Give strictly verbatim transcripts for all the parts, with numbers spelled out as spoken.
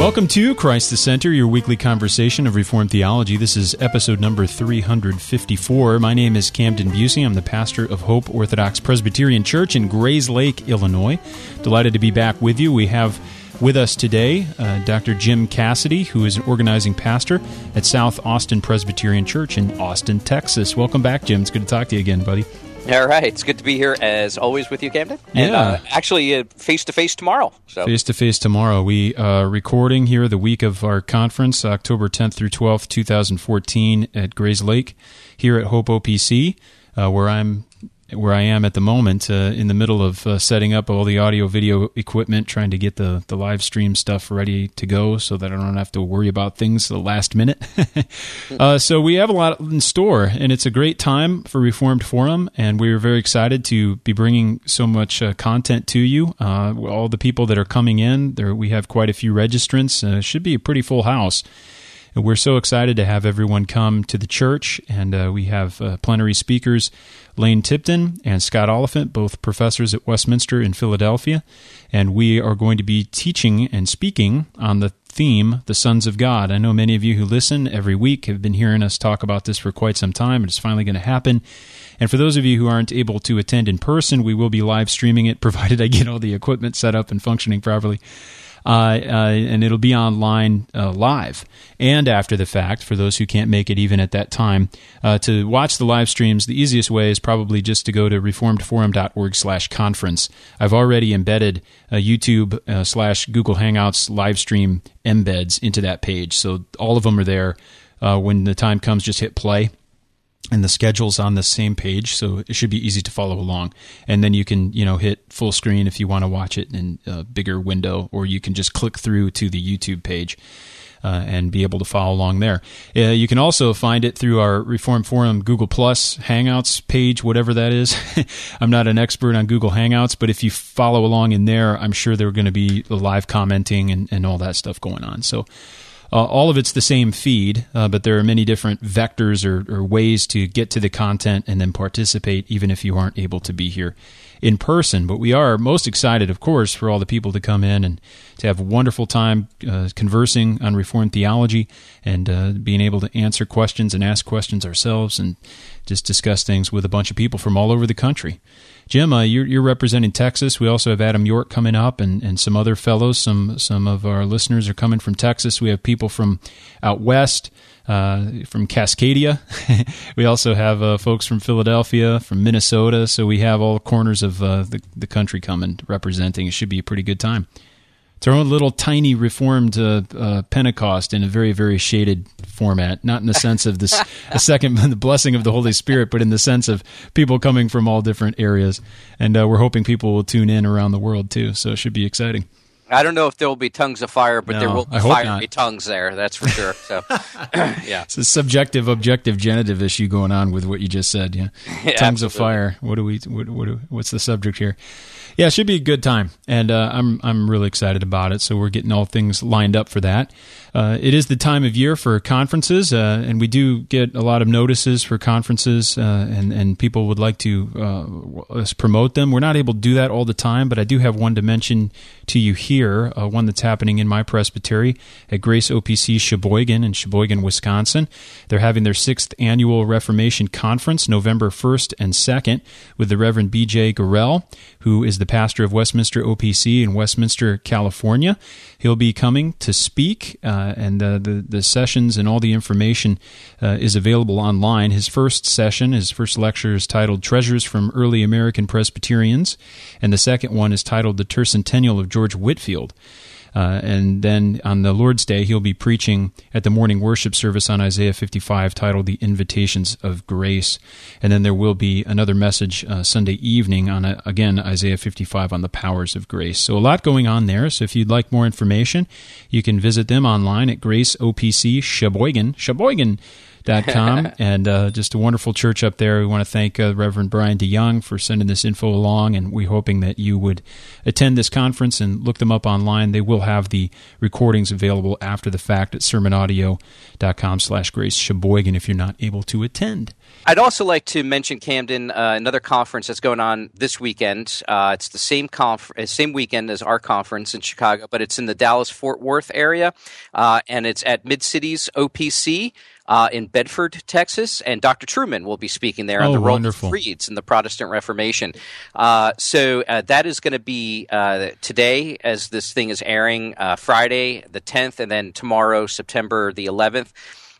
Welcome to Christ the Center, your weekly conversation of Reformed theology. This is episode number three hundred fifty-four. My name is Camden Busey. I'm the pastor of Hope Orthodox Presbyterian Church in Grays Lake, Illinois. Delighted to be back with you. We have with us today uh, Doctor Jim Cassidy, who is an organizing pastor at South Austin Presbyterian Church in Austin, Texas. Welcome back, Jim. It's good to talk to you again, buddy. All right. It's good to be here, as always, with you, Camden. And, yeah. Uh, actually, uh, face-to-face tomorrow. So. Face-to-face tomorrow. We are uh, recording here the week of our conference, October tenth through twelfth, twenty fourteen, at Grays Lake, here at Hope O P C, uh, where I'm where I am at the moment, uh, in the middle of uh, setting up all the audio-video equipment, trying to get the, the live stream stuff ready to go so that I don't have to worry about things the last minute. uh, so we have a lot in store, and it's a great time for Reformed Forum, and we're very excited to be bringing so much uh, content to you. Uh, all the people that are coming in, there we have quite a few registrants. Uh, should be a pretty full house. We're so excited to have everyone come to the church, and uh, we have uh, plenary speakers, Lane Tipton and Scott Oliphant, both professors at Westminster in Philadelphia, and we are going to be teaching and speaking on the theme, the Sons of God. I know many of you who listen every week have been hearing us talk about this for quite some time, and it's finally going to happen. And for those of you who aren't able to attend in person, we will be live streaming it, provided I get all the equipment set up and functioning properly. Uh, uh, and it'll be online uh, live and after the fact for those who can't make it even at that time. Uh, to watch the live streams, the easiest way is probably just to go to reformedforum.org slash conference. I've already embedded uh, YouTube uh, slash Google Hangouts live stream embeds into that page, so all of them are there. Uh, when the time comes, just hit play. And the schedule's on the same page, so it should be easy to follow along. And then you can, you know, hit full screen if you want to watch it in a bigger window, or you can just click through to the YouTube page uh, and be able to follow along there. Uh, you can also find it through our Reformed Forum Google Plus Hangouts page, whatever that is. I'm not an expert on Google Hangouts, but if you follow along in there, I'm sure there are going to be live commenting and, and all that stuff going on. So Uh, all of it's the same feed, uh, but there are many different vectors or, or ways to get to the content and then participate, even if you aren't able to be here in person. But we are most excited, of course, for all the people to come in and to have a wonderful time uh, conversing on Reformed theology and uh, being able to answer questions and ask questions ourselves and just discuss things with a bunch of people from all over the country. Jim, uh, you're, you're representing Texas. We also have Adam York coming up and, and some other fellows. Some some of our listeners are coming from Texas. We have people from out west, uh, from Cascadia. We also have uh, folks from Philadelphia, from Minnesota. So we have all corners of uh, the, the country coming, representing. It should be a pretty good time. It's our own little tiny Reformed uh, uh, Pentecost in a very, very shaded format, not in the sense of this a second the blessing of the Holy Spirit, but in the sense of people coming from all different areas. And uh, we're hoping people will tune in around the world, too, so it should be exciting. I don't know if there will be tongues of fire, but no, there will be fiery tongues there, that's for sure. So, yeah. It's a subjective, objective, genitive issue going on with what you just said. Yeah, yeah tongues absolutely. of fire. What do we? What, what do, what's the subject here? Yeah, it should be a good time, and uh, I'm I'm really excited about it. So we're getting all things lined up for that. Uh, it is the time of year for conferences, uh, and we do get a lot of notices for conferences, uh, and and people would like to uh, us promote them. We're not able to do that all the time, but I do have one to mention to you here, uh, one that's happening in my presbytery at Grace O P C Sheboygan in Sheboygan, Wisconsin. They're having their sixth annual Reformation Conference, November first and second, with the Reverend B J Gorell, who is the pastor of Westminster O P C in Westminster, California. He'll be coming to speak, uh, and uh, the, the sessions and all the information uh, is available online. His first session, his first lecture is titled Treasures from Early American Presbyterians, and the second one is titled The Tercentennial of George Whitefield. Uh, and then on the Lord's Day, he'll be preaching at the morning worship service on Isaiah fifty-five, titled The Invitations of Grace. And then there will be another message uh, Sunday evening on, uh, again, Isaiah fifty-five on the powers of grace. So a lot going on there. So if you'd like more information, you can visit them online at Grace O P C Sheboygan, Sheboygan dot com, and uh, just a wonderful church up there. We want to thank uh, Reverend Brian DeYoung for sending this info along, and we're hoping that you would attend this conference and look them up online. They will have the recordings available after the fact at sermon audio dot com slash Grace Sheboygan if you're not able to attend. I'd also like to mention, Camden, uh, another conference that's going on this weekend. Uh, it's the same conf- same weekend as our conference in Chicago, but it's in the Dallas-Fort Worth area, uh, and it's at Mid-Cities O P C uh, in Bedford, Texas, and Doctor Truman will be speaking there on oh, the role wonderful. of creeds in the Protestant Reformation. Uh, so uh, that is going to be uh, today, as this thing is airing, uh, Friday the tenth, and then tomorrow, September the eleventh.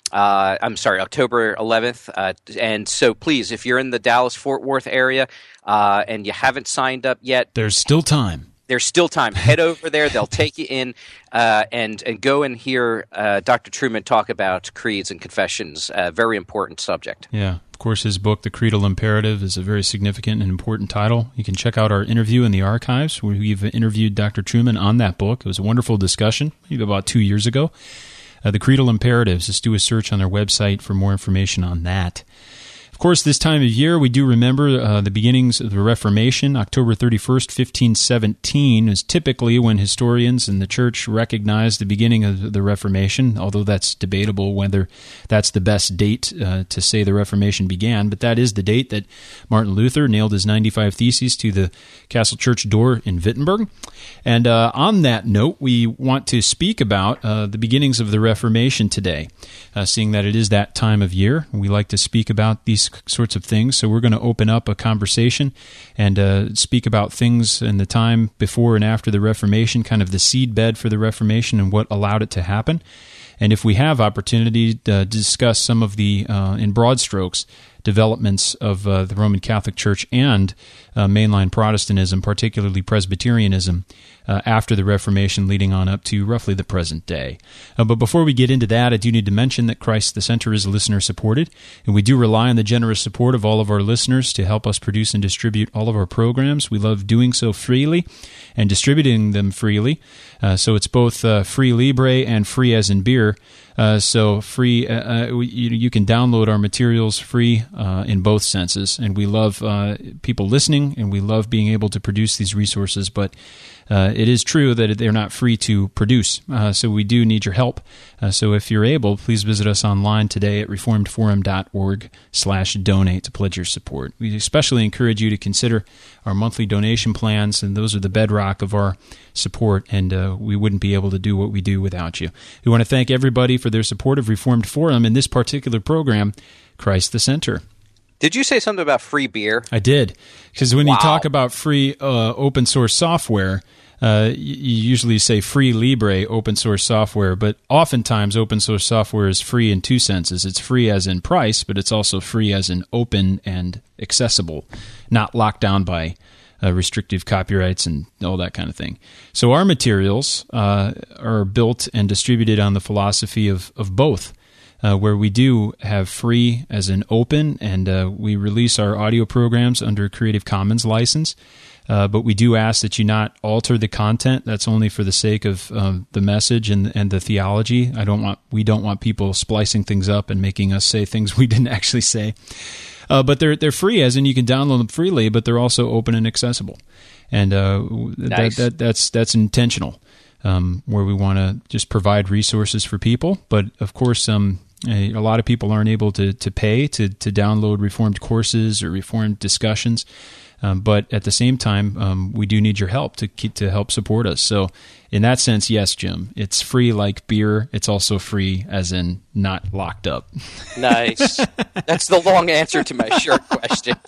Uh, I'm sorry, October eleventh. Uh, and so please, if you're in the Dallas-Fort Worth area uh, and you haven't signed up yet, there's still time. There's still time. Head over there. They'll take you in uh, and, and go and hear uh, Doctor Truman talk about creeds and confessions, a very important subject. Yeah. Of course, his book, The Creedal Imperative, is a very significant and important title. You can check out our interview in the archives where we've interviewed Doctor Truman on that book. It was a wonderful discussion, maybe about two years ago. Uh, the Creedal Imperatives, just do a search on their website for more information on that. Of course, this time of year, we do remember uh, the beginnings of the Reformation. October thirty-first, fifteen seventeen is typically when historians and the church recognize the beginning of the Reformation, although that's debatable whether that's the best date uh, to say the Reformation began. But that is the date that Martin Luther nailed his ninety-five Theses to the Castle Church door in Wittenberg. And uh, on that note, we want to speak about uh, the beginnings of the Reformation today, uh, seeing that it is that time of year. We like to speak about these sorts of things, so we're going to open up a conversation and uh, speak about things in the time before and after the Reformation, kind of the seedbed for the Reformation and what allowed it to happen. And if we have opportunity to discuss some of the, uh, in broad strokes, developments of uh, the Roman Catholic Church and uh, mainline Protestantism, particularly Presbyterianism, uh, after the Reformation leading on up to roughly the present day. Uh, but before we get into that, I do need to mention that Christ the Center is listener-supported, and we do rely on the generous support of all of our listeners to help us produce and distribute all of our programs. We love doing so freely and distributing them freely. Uh, so it's both uh, free libre and free as in beer. Uh, so free, uh, uh, you, you can download our materials free uh, in both senses, and we love uh, people listening, and we love being able to produce these resources, but uh, it is true that they're not free to produce, uh, so we do need your help. Uh, so if you're able, please visit us online today at reformed forum dot org slash donate to pledge your support. We especially encourage you to consider our monthly donation plans, and those are the bedrock of our support, and uh, we wouldn't be able to do what we do without you. We want to thank everybody for their support of Reformed Forum in this particular program, Christ the Center. Did you say something about free beer? I did, because when wow. you talk about free uh, open source software, uh, you usually say free libre open source software, but oftentimes open source software is free in two senses. It's free as in price, but it's also free as in open and accessible, not locked down by Uh, restrictive copyrights and all that kind of thing. So our materials uh, are built and distributed on the philosophy of, of both, uh, where we do have free as in open, and uh, we release our audio programs under a Creative Commons license, uh, but we do ask that you not alter the content. That's only for the sake of um, the message and and the theology. I don't want we don't want people splicing things up and making us say things we didn't actually say. Uh, but they're they're free, as in you can download them freely, but they're also open and accessible, and uh, nice. that, that that's that's intentional, um, where we want to just provide resources for people. But of course, um, a, a lot of people aren't able to to pay to to download Reformed courses or Reformed discussions. Um, but at the same time, um, we do need your help to keep, to help support us. So, in that sense, yes, Jim, it's free like beer. It's also free as in not locked up. Nice. That's the long answer to my short question.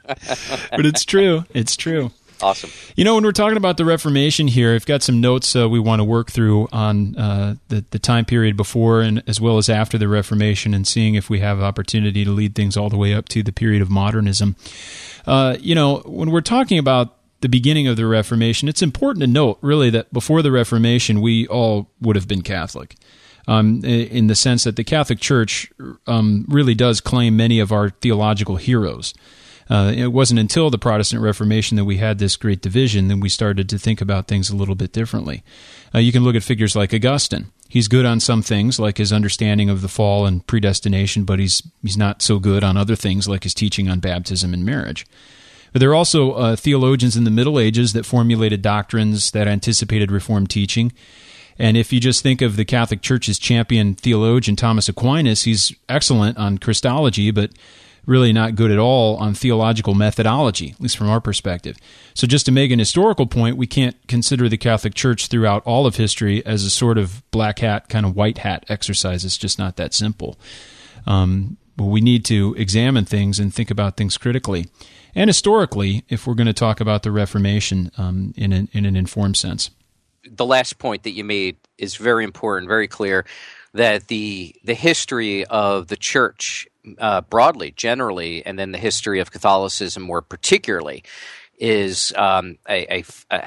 But it's true. It's true. Awesome. You know, when we're talking about the Reformation here, I've got some notes uh, we want to work through on uh, the, the time period before and as well as after the Reformation, and seeing if we have opportunity to lead things all the way up to the period of modernism. Uh, you know, when we're talking about the beginning of the Reformation, it's important to note, really, that before the Reformation, we all would have been Catholic, um, in the sense that the Catholic Church um, really does claim many of our theological heroes. Uh, it wasn't until the Protestant Reformation that we had this great division that we started to think about things a little bit differently. Uh, you can look at figures like Augustine, He's good on some things, like his understanding of the fall and predestination, but he's he's not so good on other things, like his teaching on baptism and marriage. But there are also uh, theologians in the Middle Ages that formulated doctrines that anticipated Reformed teaching. And if you just think of the Catholic Church's champion theologian, Thomas Aquinas, he's excellent on Christology, but really not good at all on theological methodology, at least from our perspective. So just to make an historical point, we can't consider the Catholic Church throughout all of history as a sort of black hat, kind of white hat exercise. It's just not that simple. Um, but we need to examine things and think about things critically and historically if we're going to talk about the Reformation um, in, an, in an informed sense. The last point that you made is very important, very clear, that the the history of the Church uh, broadly, generally, and then the history of Catholicism more particularly, is um, a, a,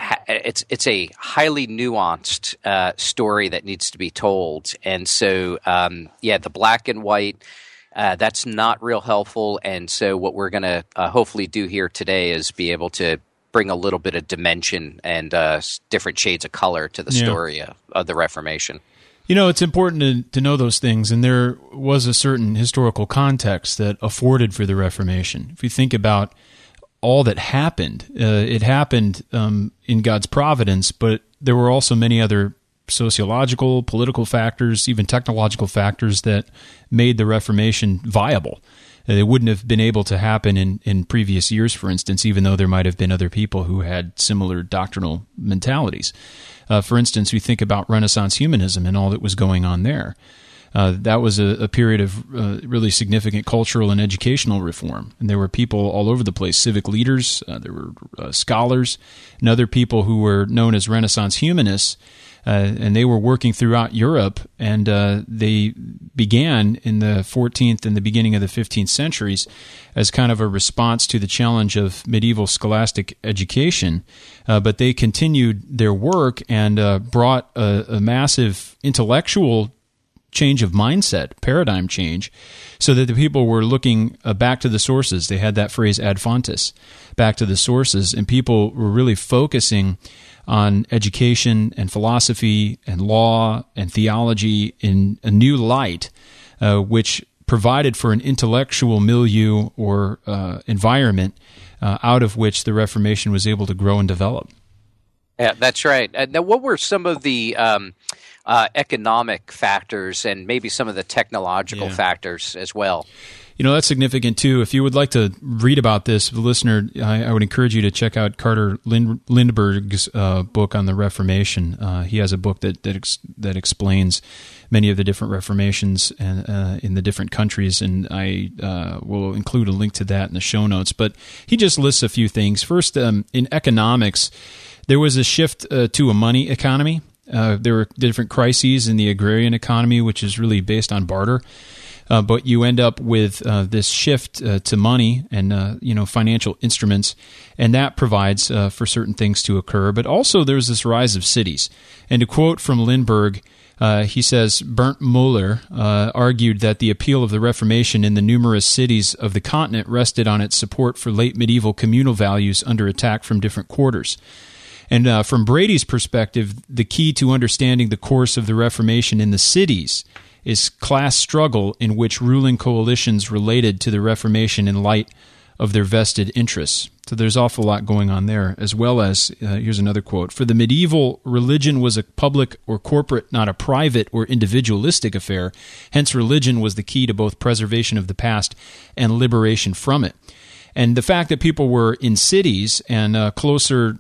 a it's it's a highly nuanced uh, story that needs to be told. And so, um, yeah, the black and white, uh, that's not real helpful. And so what we're going to uh, hopefully do here today is be able to bring a little bit of dimension and uh, different shades of color to the story yeah. of, of the Reformation. You know, it's important to, to know those things, and there was a certain historical context that afforded for the Reformation. If you think about all that happened, uh, it happened um, in God's providence, but there were also many other sociological, political factors, even technological factors that made the Reformation viable. It wouldn't have been able to happen in, in previous years, for instance, even though there might have been other people who had similar doctrinal mentalities. Uh, for instance, we think about Renaissance humanism and all that was going on there. Uh, that was a, a period of uh, really significant cultural and educational reform. And there were people all over the place, civic leaders, uh, there were uh, scholars, and other people who were known as Renaissance humanists. Uh, and they were working throughout Europe, and uh, they began in the fourteenth and the beginning of the fifteenth centuries as kind of a response to the challenge of medieval scholastic education. Uh, but they continued their work and uh, brought a, a massive intellectual change of mindset, paradigm change, so that the people were looking uh, back to the sources. They had that phrase ad fontes, back to the sources, and people were really focusing on education and philosophy and law and theology in a new light, uh, which provided for an intellectual milieu or uh, environment uh, out of which the Reformation was able to grow and develop. Yeah, that's right. Uh, now, what were some of the um, uh, economic factors and maybe some of the technological yeah. factors as well? You know, that's significant, too. If you would like to read about this, the listener, I, I would encourage you to check out Carter Lind, Lindbergh's uh, book on the Reformation. Uh, he has a book that that, ex, that explains many of the different Reformations and, uh, in the different countries, and I uh, will include a link to that in the show notes. But he just lists a few things. First, um, in economics, there was a shift uh, to a money economy. Uh, there were different crises in the agrarian economy, which is really based on barter. Uh, but you end up with uh, this shift uh, to money and uh, you know financial instruments, and that provides uh, for certain things to occur. But also there's this rise of cities. And to quote from Lindbergh, uh, he says, Bernd Muller uh, argued that the appeal of the Reformation in the numerous cities of the continent rested on its support for late medieval communal values under attack from different quarters. And uh, from Brady's perspective, the key to understanding the course of the Reformation in the cities is class struggle in which ruling coalitions related to the Reformation in light of their vested interests. So there's an awful lot going on there, as well as, uh, here's another quote, for the medieval, religion was a public or corporate, not a private or individualistic affair. Hence, religion was the key to both preservation of the past and liberation from it. And the fact that people were in cities and uh, closer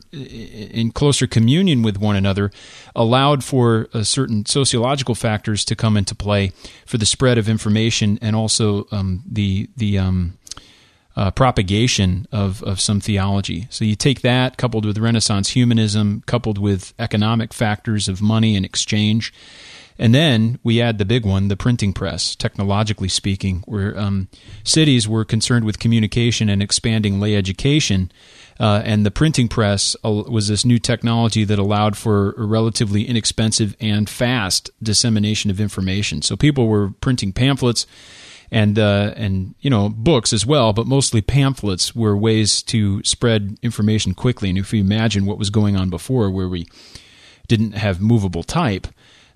in closer communion with one another allowed for uh, certain sociological factors to come into play for the spread of information and also um, the the um, uh, propagation of, of some theology. So you take that coupled with Renaissance humanism, coupled with economic factors of money and exchange. And then we add the big one, the printing press, technologically speaking, where um, cities were concerned with communication and expanding lay education. Uh, and the printing press was this new technology that allowed for a relatively inexpensive and fast dissemination of information. So people were printing pamphlets and, uh, and you know, books as well, but mostly pamphlets were ways to spread information quickly. And if you imagine what was going on before where we didn't have movable type,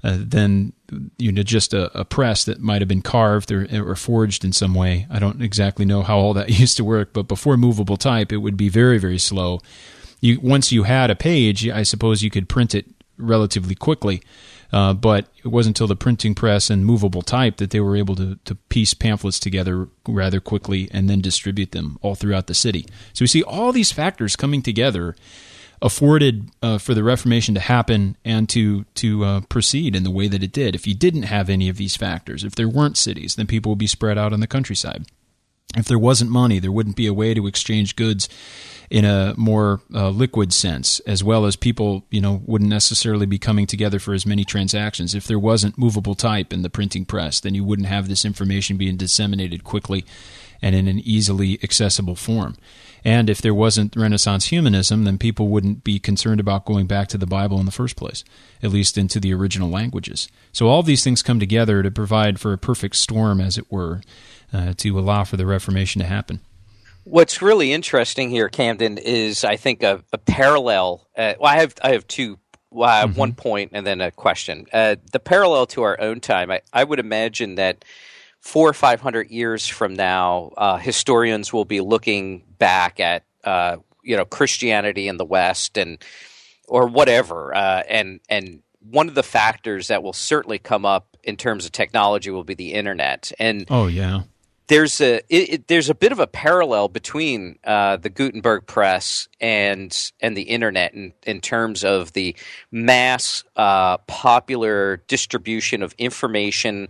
uh, than you know just a, a press that might have been carved or, or forged in some way. I don't exactly know how all that used to work, but before movable type, it would be very, very slow. You once you had a page, I suppose you could print it relatively quickly. Uh, but it wasn't until the printing press and movable type that they were able to, to piece pamphlets together rather quickly and then distribute them all throughout the city. So we see all these factors coming together afforded uh, for the Reformation to happen and to to uh, proceed in the way that it did. If you didn't have any of these factors, if there weren't cities, then people would be spread out on the countryside. If there wasn't money, there wouldn't be a way to exchange goods in a more uh, liquid sense, as well as people, you know, wouldn't necessarily be coming together for as many transactions. If there wasn't movable type in the printing press, then you wouldn't have this information being disseminated quickly and in an easily accessible form. And if there wasn't Renaissance humanism, then people wouldn't be concerned about going back to the Bible in the first place, at least into the original languages. So all these things come together to provide for a perfect storm, as it were, uh, to allow for the Reformation to happen. What's really interesting here, Camden, is I think a, a parallel. Uh, well, I have I have two. Well, I have mm-hmm. one point and then a question. Uh, the parallel to our own time, I, I would imagine that four or five hundred years from now, uh, historians will be looking back at uh, you know Christianity in the West and or whatever, uh, and and one of the factors that will certainly come up in terms of technology will be the internet. And oh yeah. There's a it, it, there's a bit of a parallel between uh, the Gutenberg press and and the internet in, in terms of the mass uh, popular distribution of information,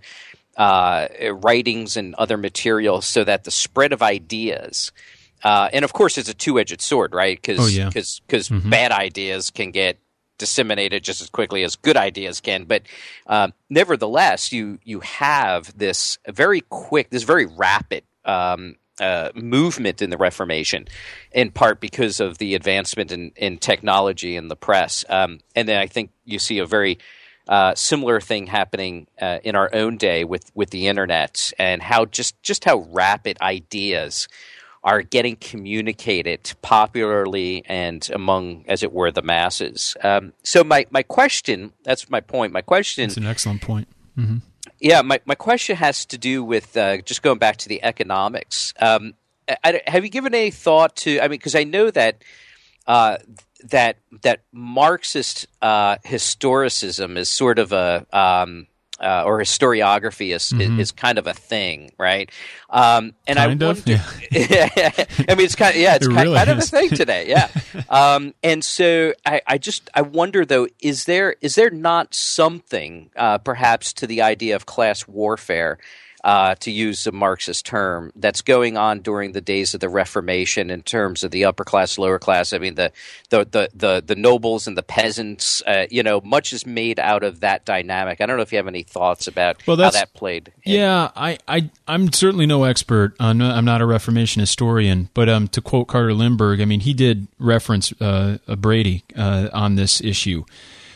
uh, writings, and other materials, so that the spread of ideas, uh, and of course it's a two-edged sword, right? Because oh, yeah. because because mm-hmm. bad ideas can get disseminated just as quickly as good ideas can, but uh, nevertheless, you you have this very quick, this very rapid um, uh, movement in the Reformation, in part because of the advancement in, in technology and the press. Um, and then I think you see a very uh, similar thing happening uh, in our own day with, with the internet, and how just just how rapid ideas are getting communicated popularly and among, as it were, the masses. Um, so my, my question, that's my point, my question... That's an excellent point. Mm-hmm. Yeah, my, my question has to do with, uh, just going back to the economics. Um, I, I, have you given any thought to, I mean, because I know that uh, that that Marxist uh, historicism is sort of a... Um, Uh, or historiography is, mm-hmm. is is kind of a thing, right? Um, and kind I of, wonder, yeah. I mean, it's kind of yeah, it's it kind, really kind of a thing today, yeah. um, and so I, I just I wonder though, is there is there not something uh, perhaps to the idea of class warfare, uh, to use a Marxist term, that's going on during the days of the Reformation in terms of the upper class, lower class? I mean, the the the the, the nobles and the peasants. Uh, you know, much is made out of that dynamic. I don't know if you have any thoughts about well, how that played. In. Yeah, I, I I'm certainly no expert. I'm not, I'm not a Reformation historian, but um, to quote Carter Lindbergh, I mean, he did reference uh, Brady uh, on this issue,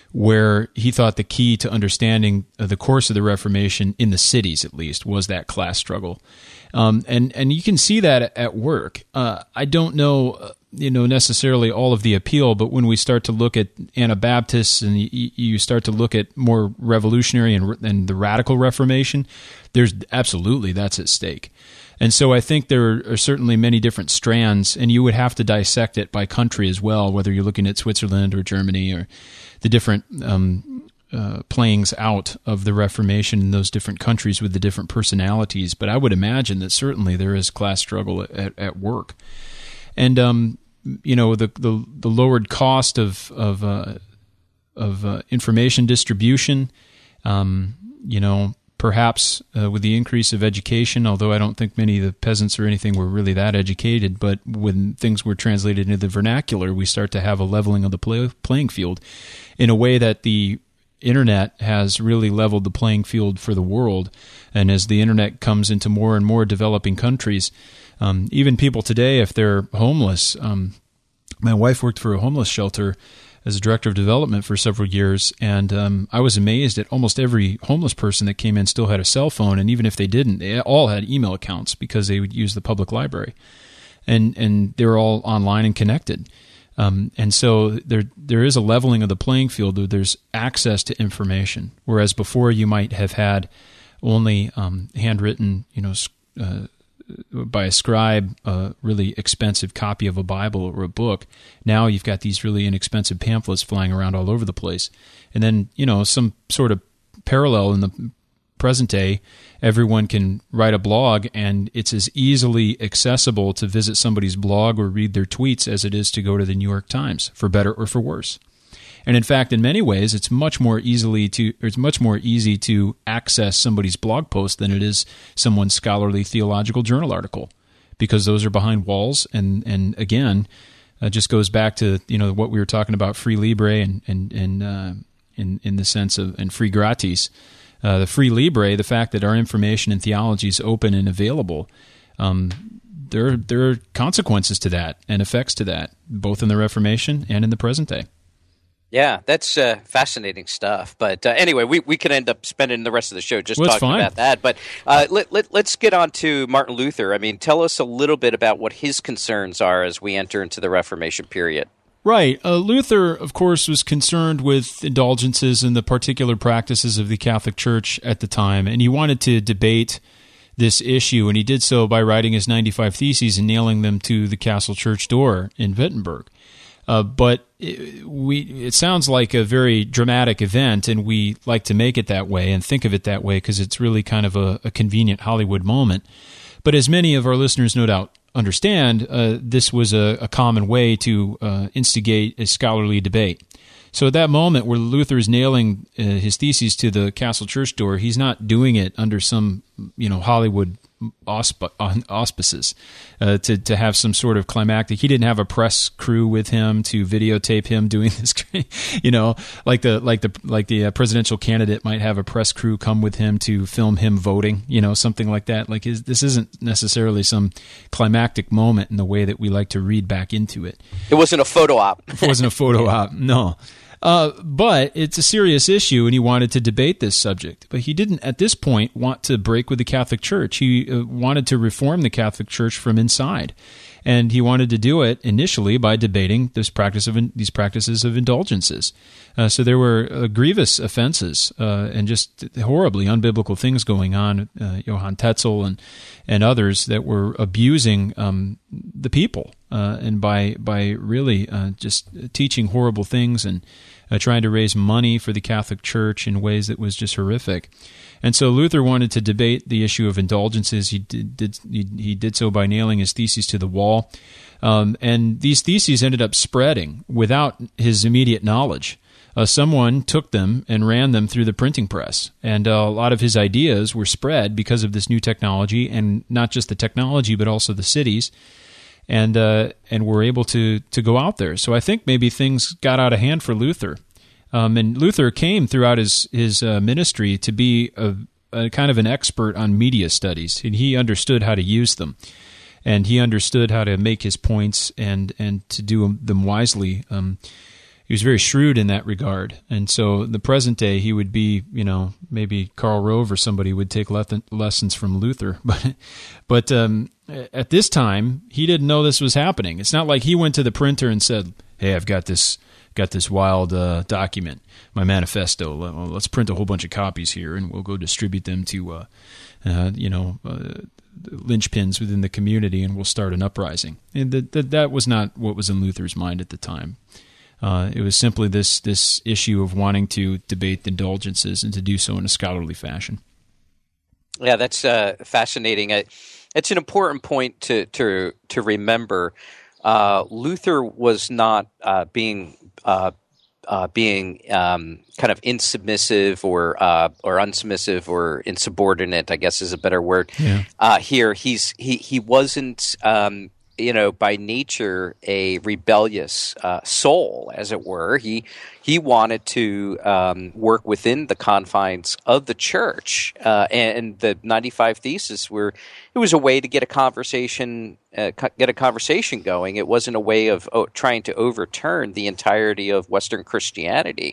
where he thought the key to understanding the course of the Reformation, in the cities at least, was that class struggle. Um, and, and you can see that at work. Uh, I don't know, you know, necessarily all of the appeal, but when we start to look at Anabaptists and you, you start to look at more revolutionary and, and the radical Reformation, there's absolutely, that's at stake. And so I think there are certainly many different strands, and you would have to dissect it by country as well, whether you're looking at Switzerland or Germany, or the different um, uh, playings out of the Reformation in those different countries with the different personalities. But I would imagine that certainly there is class struggle at, at work. And, um, you know, the, the, the lowered cost of, of, uh, of uh, information distribution, um, you know, perhaps uh, with the increase of education, although I don't think many of the peasants or anything were really that educated, but when things were translated into the vernacular, we start to have a leveling of the play, playing field in a way that the internet has really leveled the playing field for the world. And as the internet comes into more and more developing countries, um, even people today, if they're homeless, um, my wife worked for a homeless shelter as a director of development for several years, and um, I was amazed that almost every homeless person that came in still had a cell phone, and even if they didn't, they all had email accounts because they would use the public library, and and they were all online and connected. Um, and so there there is a leveling of the playing field. There's access to information, whereas before you might have had only um, handwritten, you know, uh, by a scribe, a really expensive copy of a Bible or a book. Now you've got these really inexpensive pamphlets flying around all over the place. And then, you know, some sort of parallel in the present day, everyone can write a blog, and it's as easily accessible to visit somebody's blog or read their tweets as it is to go to the New York Times, for better or for worse. And in fact, in many ways, it's much more easily to or it's much more easy to access somebody's blog post than it is someone's scholarly theological journal article, because those are behind walls. And and again, it just goes back to, you know, what we were talking about, free libre, and and and uh, in in the sense of and free gratis. Uh, the free libre, the fact that our information and theology is open and available. Um, there there are consequences to that and effects to that, both in the Reformation and in the present day. Yeah, that's uh, fascinating stuff. But uh, anyway, we, we could end up spending the rest of the show just well, talking about that. But uh, let, let, let's get on to Martin Luther. I mean, tell us a little bit about what his concerns are as we enter into the Reformation period. Right. Uh, Luther, of course, was concerned with indulgences and the particular practices of the Catholic Church at the time, and he wanted to debate this issue, and he did so by writing his ninety-five Theses and nailing them to the castle church door in Wittenberg. Uh, but it, we, it sounds like a very dramatic event, and we like to make it that way and think of it that way because it's really kind of a, a convenient Hollywood moment. But as many of our listeners no doubt understand, uh, this was a, a common way to uh, instigate a scholarly debate. So at that moment where Luther is nailing uh, his theses to the castle church door, he's not doing it under some, you know, Hollywood ausp- auspices uh, to to have some sort of climactic. He didn't have a press crew with him to videotape him doing this, you know, like the like the like the uh, presidential candidate might have a press crew come with him to film him voting, you know, something like that. Like his, this isn't necessarily some climactic moment in the way that we like to read back into it. It wasn't a photo op. It wasn't a photo op, no. Uh, but it's a serious issue, and he wanted to debate this subject. But he didn't, at this point, want to break with the Catholic Church. He uh, wanted to reform the Catholic Church from inside. And he wanted to do it initially by debating this practice of in, these practices of indulgences. Uh, so there were uh, grievous offenses uh, and just horribly unbiblical things going on. Uh, Johann Tetzel and and others that were abusing um, the people uh, and by by really uh, just teaching horrible things and uh, trying to raise money for the Catholic Church in ways that was just horrific. And so Luther wanted to debate the issue of indulgences. He did, did he, he did so by nailing his theses to the wall. Um, and these theses ended up spreading without his immediate knowledge. Uh, someone took them and ran them through the printing press. And uh, a lot of his ideas were spread because of this new technology, and not just the technology, but also the cities. And uh, and were able to, to go out there. So I think maybe things got out of hand for Luther. Um, and Luther came throughout his his uh, ministry to be a, a kind of an expert on media studies, and he understood how to use them, and he understood how to make his points and and to do them wisely. Um, he was very shrewd in that regard, and so in the present day he would be, you know, maybe Karl Rove or somebody would take le- lessons from Luther, but but um, at this time he didn't know this was happening. It's not like he went to the printer and said, "Hey, I've got this." Got this wild uh, document, my manifesto. Well, let's print a whole bunch of copies here, and we'll go distribute them to, uh, uh, you know, uh, linchpins within the community, and we'll start an uprising. And that that, that was not what was in Luther's mind at the time. Uh, it was simply this this issue of wanting to debate the indulgences and to do so in a scholarly fashion. Yeah, that's uh, fascinating. I, it's an important point to to to remember. Uh, Luther was not uh, being uh, uh, being um, kind of insubmissive or uh, or unsubmissive or insubordinate, I guess is a better word. Yeah. Uh, here, he's he he wasn't um, you know by nature a rebellious uh, soul, as it were. He he wanted to um, work within the confines of the church, uh, and the ninety-five Theses were. It was a way to get a conversation, uh, get a conversation going. It wasn't a way of oh, trying to overturn the entirety of Western Christianity,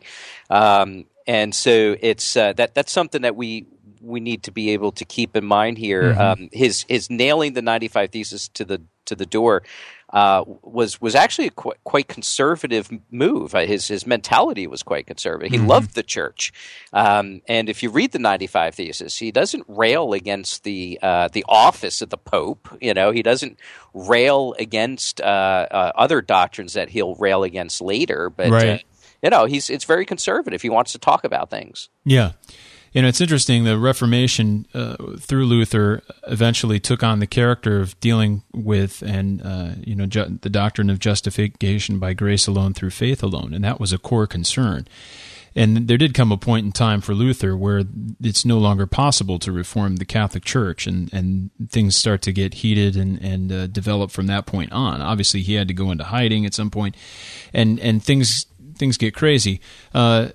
um, and so it's uh, that that's something that we we need to be able to keep in mind here. Mm-hmm. Um, his his nailing the ninety-five Theses to the to the door uh, was was actually a qu- quite conservative move. Uh, his his mentality was quite conservative. He mm-hmm. loved the church, um, and if you read the ninety-five Theses, he doesn't rail against the uh, the office of the Pope. You know, he doesn't rail against uh, uh, other doctrines that he'll rail against later, but. Right. Uh, You know, he's it's very conservative. He wants to talk about things. Yeah. You know, it's interesting. The Reformation, uh, through Luther, eventually took on the character of dealing with and, uh, you know, ju- the doctrine of justification by grace alone through faith alone. And that was a core concern. And there did come a point in time for Luther where it's no longer possible to reform the Catholic Church, and, and things start to get heated and, and uh, develop from that point on. Obviously, he had to go into hiding at some point, and, and things... things get crazy. Uh,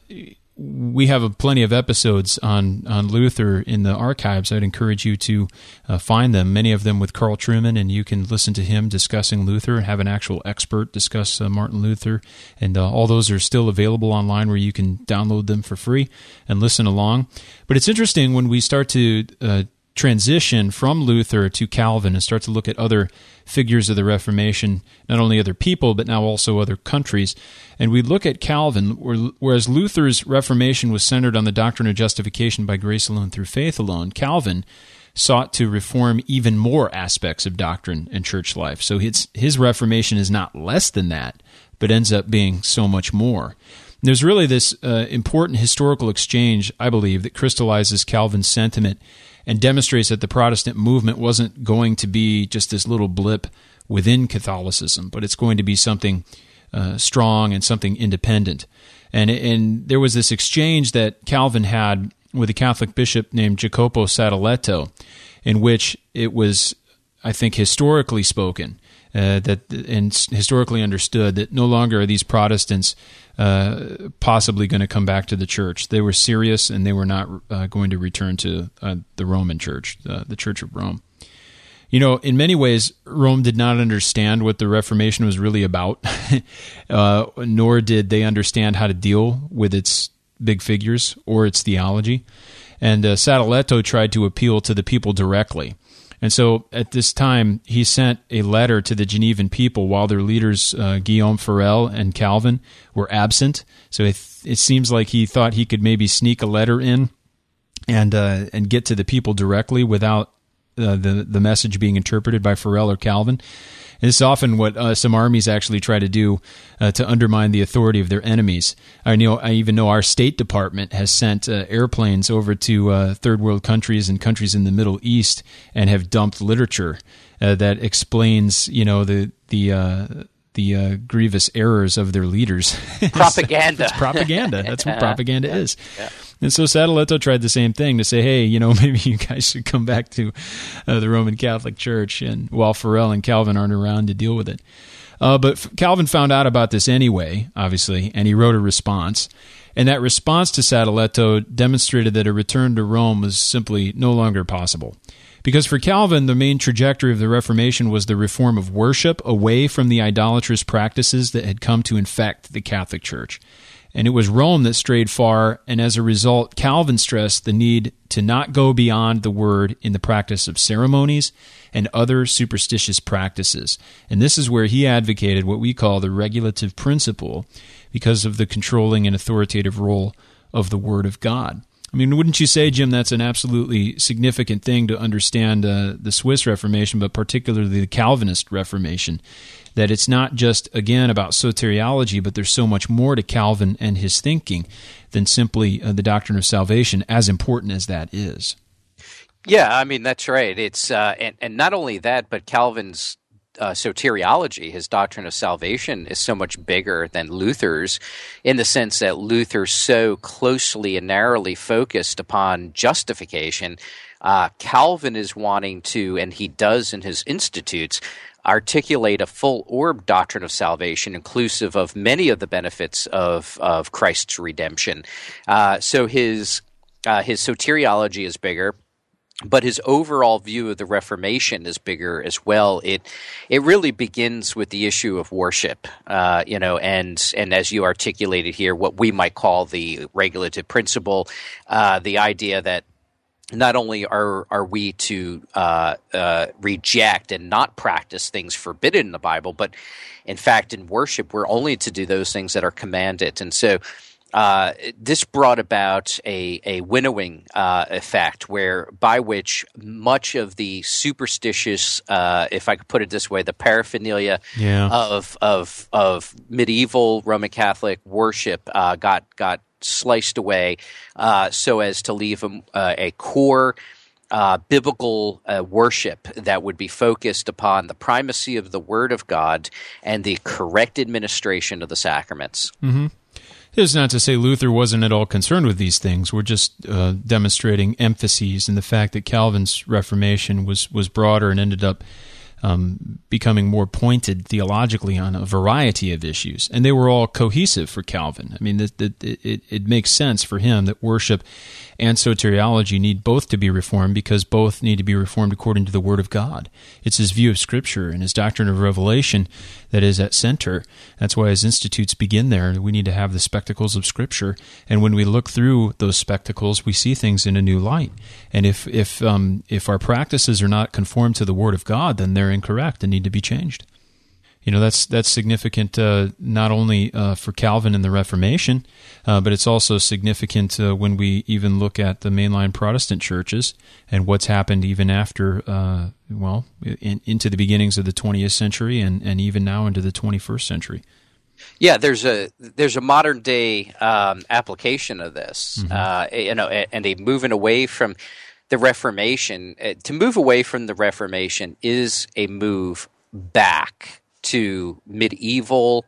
we have a, plenty of episodes on, on Luther in the archives. I'd encourage you to uh, find them, many of them with Carl Trueman, and you can listen to him discussing Luther and have an actual expert discuss uh, Martin Luther. And uh, all those are still available online where you can download them for free and listen along. But it's interesting when we start to uh, transition from Luther to Calvin and start to look at other figures of the Reformation, not only other people, but now also other countries. And we look at Calvin, whereas Luther's Reformation was centered on the doctrine of justification by grace alone through faith alone, Calvin sought to reform even more aspects of doctrine and church life. So his, his Reformation is not less than that, but ends up being so much more. There's really this uh, important historical exchange, I believe, that crystallizes Calvin's sentiment and demonstrates that the Protestant movement wasn't going to be just this little blip within Catholicism, but it's going to be something uh, strong and something independent. And and there was this exchange that Calvin had with a Catholic bishop named Jacopo Sadoleto, in which it was, I think, historically spoken, uh, that and historically understood that no longer are these Protestants uh, possibly going to come back to the church. They were serious, and they were not uh, going to return to uh, the Roman Church, uh, the Church of Rome. You know, in many ways, Rome did not understand what the Reformation was really about, uh, nor did they understand how to deal with its big figures or its theology. And uh, Sadoleto tried to appeal to the people directly. And so at this time, he sent a letter to the Genevan people while their leaders, uh, Guillaume Farel and Calvin, were absent. So it, it seems like he thought he could maybe sneak a letter in and uh, and get to the people directly without uh, the, the message being interpreted by Farel or Calvin. And this is often what uh, some armies actually try to do uh, to undermine the authority of their enemies. I know, I even know our State Department has sent uh, airplanes over to uh, third world countries and countries in the Middle East and have dumped literature uh, that explains, you know, the the uh, the uh, grievous errors of their leaders. Propaganda. It's propaganda. That's what propaganda yeah. is. Yeah. And so Sadoleto tried the same thing to say, hey, you know, maybe you guys should come back to uh, the Roman Catholic Church, and while Farel and Calvin aren't around to deal with it. Uh, but Calvin found out about this anyway, obviously, and he wrote a response. And that response to Sadoleto demonstrated that a return to Rome was simply no longer possible. Because for Calvin, the main trajectory of the Reformation was the reform of worship away from the idolatrous practices that had come to infect the Catholic Church. And it was Rome that strayed far, and as a result, Calvin stressed the need to not go beyond the word in the practice of ceremonies and other superstitious practices. And this is where he advocated what we call the regulative principle because of the controlling and authoritative role of the Word of God. I mean, wouldn't you say, Jim, that's an absolutely significant thing to understand uh, the Swiss Reformation, but particularly the Calvinist Reformation, that it's not just, again, about soteriology, but there's so much more to Calvin and his thinking than simply uh, the doctrine of salvation, as important as that is. Yeah, I mean, that's right. It's uh, and, and not only that, but Calvin's Uh, soteriology, his doctrine of salvation, is so much bigger than Luther's, in the sense that Luther so closely and narrowly focused upon justification. Uh, Calvin is wanting to, and he does in his Institutes, articulate a full orb doctrine of salvation, inclusive of many of the benefits of, of Christ's redemption. Uh, so his uh, his soteriology is bigger. But his overall view of the Reformation is bigger as well. It it really begins with the issue of worship, uh, you know, and and as you articulated here, what we might call the regulative principle, uh, the idea that not only are are we to uh, uh, reject and not practice things forbidden in the Bible, but in fact, in worship, we're only to do those things that are commanded. And so uh, this brought about a, a winnowing uh, effect, where by which much of the superstitious, uh, if I could put it this way, the paraphernalia yeah. of of of medieval Roman Catholic worship uh, got got. sliced away uh, so as to leave a, uh, a core uh, biblical uh, worship that would be focused upon the primacy of the Word of God and the correct administration of the sacraments. Mm-hmm. It's not to say Luther wasn't at all concerned with these things. We're just uh, demonstrating emphases and the fact that Calvin's Reformation was, was broader and ended up Um, becoming more pointed theologically on a variety of issues. And they were all cohesive for Calvin. I mean, the, the, it, it makes sense for him that worship and soteriology need both to be reformed because both need to be reformed according to the Word of God. It's his view of Scripture and his doctrine of revelation that is at center. That's why his institutes begin there. We need to have the spectacles of Scripture. And when we look through those spectacles, we see things in a new light. And if, if, um, if our practices are not conformed to the Word of God, then they're incorrect and need to be changed. You know, that's that's significant uh, not only uh, for Calvin and the Reformation, uh, but it's also significant uh, when we even look at the mainline Protestant churches and what's happened even after, uh, well, in, into the beginnings of the twentieth century and, and even now into the twenty-first century. Yeah, there's a there's a modern day um, application of this, mm-hmm. uh, you know, and a moving away from the Reformation. To move away from the Reformation is a move back to medieval,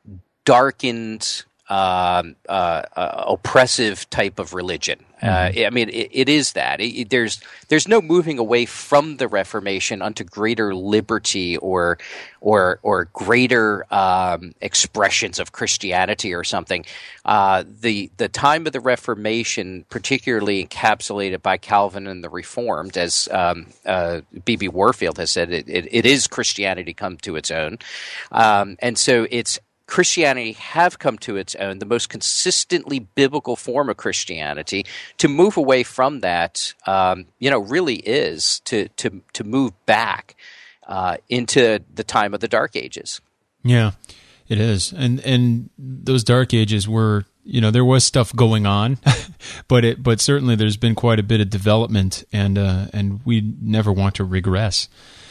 darkened, um, uh, uh, oppressive type of religion. Mm-hmm. Uh, I mean, it, it is that. It, it, there's there's no moving away from the Reformation unto greater liberty or or or greater um, expressions of Christianity or something. Uh, the the time of the Reformation, particularly encapsulated by Calvin and the Reformed, as um, uh, B B Warfield has said, it, it, it is Christianity come to its own, um, and so it's. Christianity have come to its own, the most consistently biblical form of Christianity. To move away from that, um, you know, really is to to to move back uh, into the time of the Dark Ages. Yeah, it is, and and those Dark Ages were, you know, there was stuff going on, but it but certainly there's been quite a bit of development, and uh, and we never want to regress.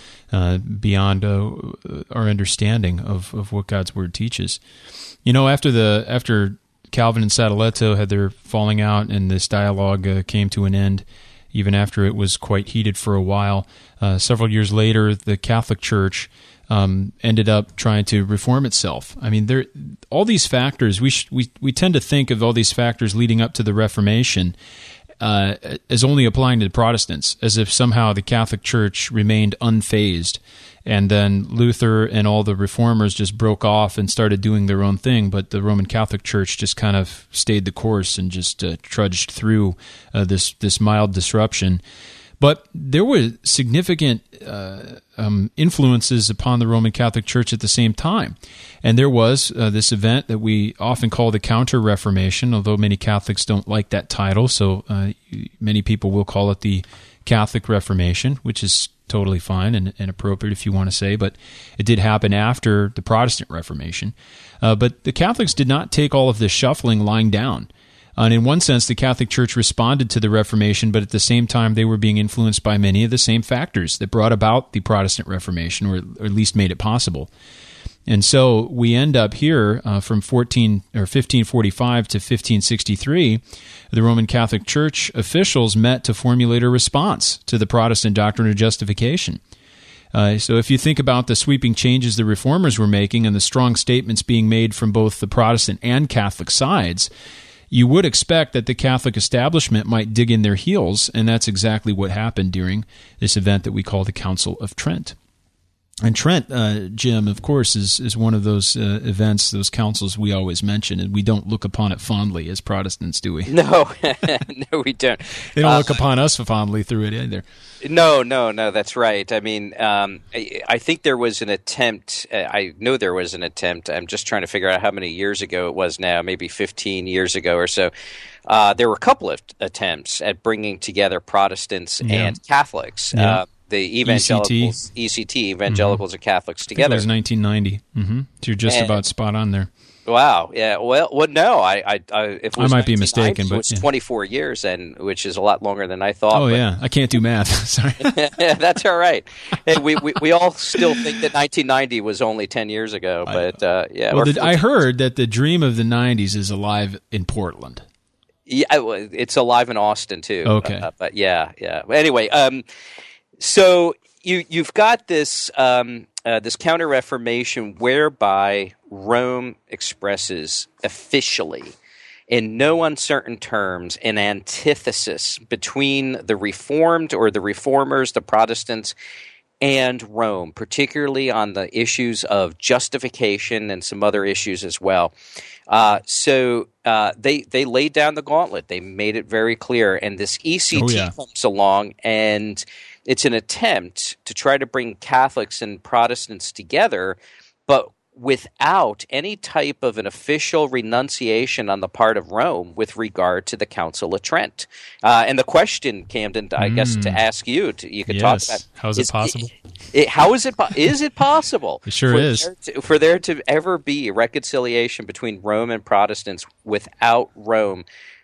Uh, beyond uh, our understanding of, of what God's Word teaches. You know, after the after Calvin and Sadoleto had their falling out and this dialogue uh, came to an end, even after it was quite heated for a while, uh, several years later, the Catholic Church um, ended up trying to reform itself. I mean, there all these factors, we, sh- we, we tend to think of all these factors leading up to the Reformation Uh, as only applying to the Protestants, as if somehow the Catholic Church remained unfazed, and then Luther and all the reformers just broke off and started doing their own thing, but the Roman Catholic Church just kind of stayed the course and just uh, trudged through uh, this this mild disruption. But there were significant uh, um, influences upon the Roman Catholic Church at the same time. And there was uh, this event that we often call the Counter-Reformation, although many Catholics don't like that title, so uh, many people will call it the Catholic Reformation, which is totally fine and, and appropriate if you want to say, but it did happen after the Protestant Reformation. Uh, but the Catholics did not take all of this shuffling lying down. And in one sense, the Catholic Church responded to the Reformation, but at the same time, they were being influenced by many of the same factors that brought about the Protestant Reformation, or, or at least made it possible. And so we end up here uh, from fourteen or fifteen forty-five to fifteen sixty-three. The Roman Catholic Church officials met to formulate a response to the Protestant doctrine of justification. Uh, so if you think about the sweeping changes the Reformers were making and the strong statements being made from both the Protestant and Catholic sides, you would expect that the Catholic establishment might dig in their heels, and that's exactly what happened during this event that we call the Council of Trent. And Trent, uh, Jim, of course, is is one of those uh, events, those councils we always mention, and we don't look upon it fondly as Protestants, do we? No, no, we don't. They don't uh, look upon us fondly through it either. No, no, no, that's right. I mean, um, I, I think there was an attempt. Uh, I know there was an attempt. I'm just trying to figure out how many years ago it was now, maybe fifteen years ago or so. Uh, there were a couple of attempts at bringing together Protestants yeah. and Catholics. Yeah. Uh, the evangelicals, E C T, evangelicals mm-hmm. and Catholics together. I think it was nineteen ninety. Mm-hmm. So you're just and, about spot on there. Wow. Yeah. Well. Well. No. I. I. I if it was I might be mistaken, but it's yeah. twenty-four years, and which is a lot longer than I thought. Oh but, yeah, I can't do math. Sorry. That's all right. And we, we we all still think that nineteen ninety was only ten years ago, but uh, yeah. Well, the, I heard that the dream of the nineties is alive in Portland. Yeah, it's alive in Austin too. Okay. Uh, but yeah, yeah. Anyway, um, so you you've got this um, uh, this Counter-Reformation whereby Rome expresses officially, in no uncertain terms, an antithesis between the Reformed or the Reformers, the Protestants, and Rome, particularly on the issues of justification and some other issues as well. Uh, so uh, they they laid down the gauntlet. They made it very clear. And this E C T oh, yeah. comes along, and it's an attempt to try to bring Catholics and Protestants together, but without any type of an official renunciation on the part of Rome with regard to the Council of Trent. Uh, and the question, Camden, I mm. guess to ask you, to, you could yes. talk about how is it possible? It, it, how is it? Is it possible? It sure for is there to, for there to ever be reconciliation between Rome and Protestants without Rome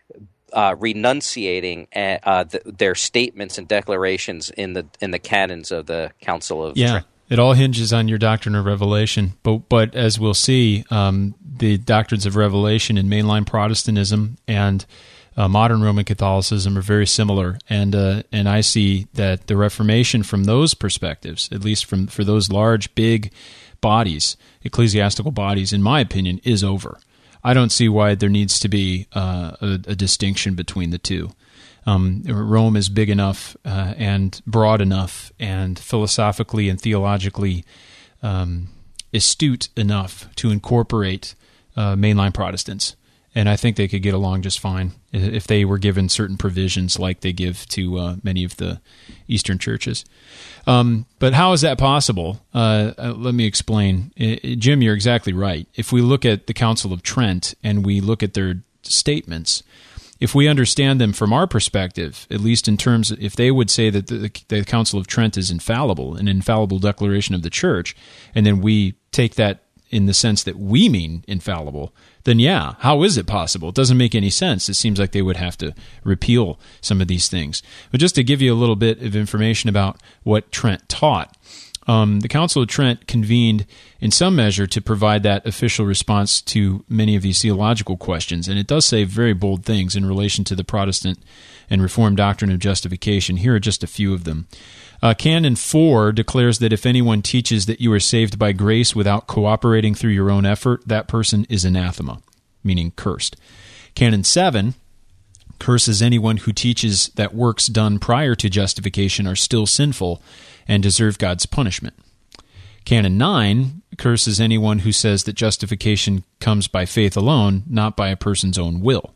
uh, renunciating uh, uh, the, their statements and declarations in the in the canons of the Council of yeah. Trent? It all hinges on your doctrine of revelation, but but as we'll see, um, the doctrines of revelation in mainline Protestantism and uh, modern Roman Catholicism are very similar, and uh, and I see that the Reformation, from those perspectives, at least from for those large, big bodies, ecclesiastical bodies, in my opinion, is over. I don't see why there needs to be uh, a, a distinction between the two. Um, Rome is big enough uh, and broad enough and philosophically and theologically um, astute enough to incorporate uh, mainline Protestants. And I think they could get along just fine if they were given certain provisions like they give to uh, many of the Eastern churches. Um, but how is that possible? Uh, uh, let me explain. Uh, Jim, you're exactly right. If we look at the Council of Trent and we look at their statements, if we understand them from our perspective, at least in terms of, if they would say that the, the Council of Trent is infallible, an infallible declaration of the Church, and then we take that in the sense that we mean infallible, then yeah, how is it possible? It doesn't make any sense. It seems like they would have to repeal some of these things. But just to give you a little bit of information about what Trent taught, Um, the Council of Trent convened in some measure to provide that official response to many of these theological questions, and it does say very bold things in relation to the Protestant and Reformed doctrine of justification. Here are just a few of them. Uh, Canon four declares that if anyone teaches that you are saved by grace without cooperating through your own effort, that person is anathema, meaning cursed. Canon seven curses anyone who teaches that works done prior to justification are still sinful and deserve God's punishment. Canon nine curses anyone who says that justification comes by faith alone, not by a person's own will.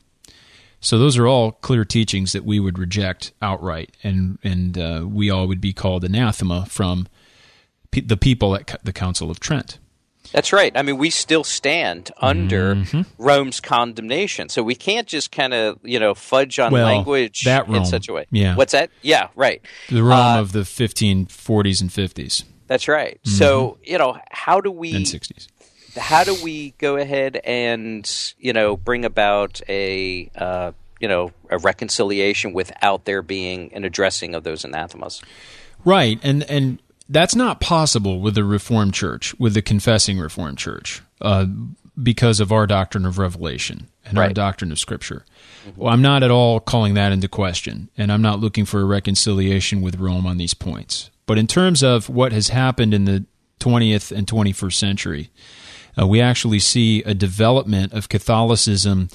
So those are all clear teachings that we would reject outright, and and uh, we all would be called anathema from pe- the people at the Council of Trent. That's right. I mean, we still stand under mm-hmm. Rome's condemnation, so we can't just kind of, you know, fudge on well, language that Rome, in such a way. Yeah. What's that? Yeah, right. The Rome uh, of the fifteen forties and fifties. That's right. Mm-hmm. So, you know, how do we and sixties. How do we go ahead and, you know, bring about a uh, you know, a reconciliation without there being an addressing of those anathemas? Right, and and. That's not possible with the Reformed Church, with the confessing Reformed Church, uh, because of our doctrine of revelation and right. our doctrine of Scripture. Mm-hmm. Well, I'm not at all calling that into question, and I'm not looking for a reconciliation with Rome on these points. But in terms of what has happened in the twentieth and twenty-first century, uh, we actually see a development of Catholicism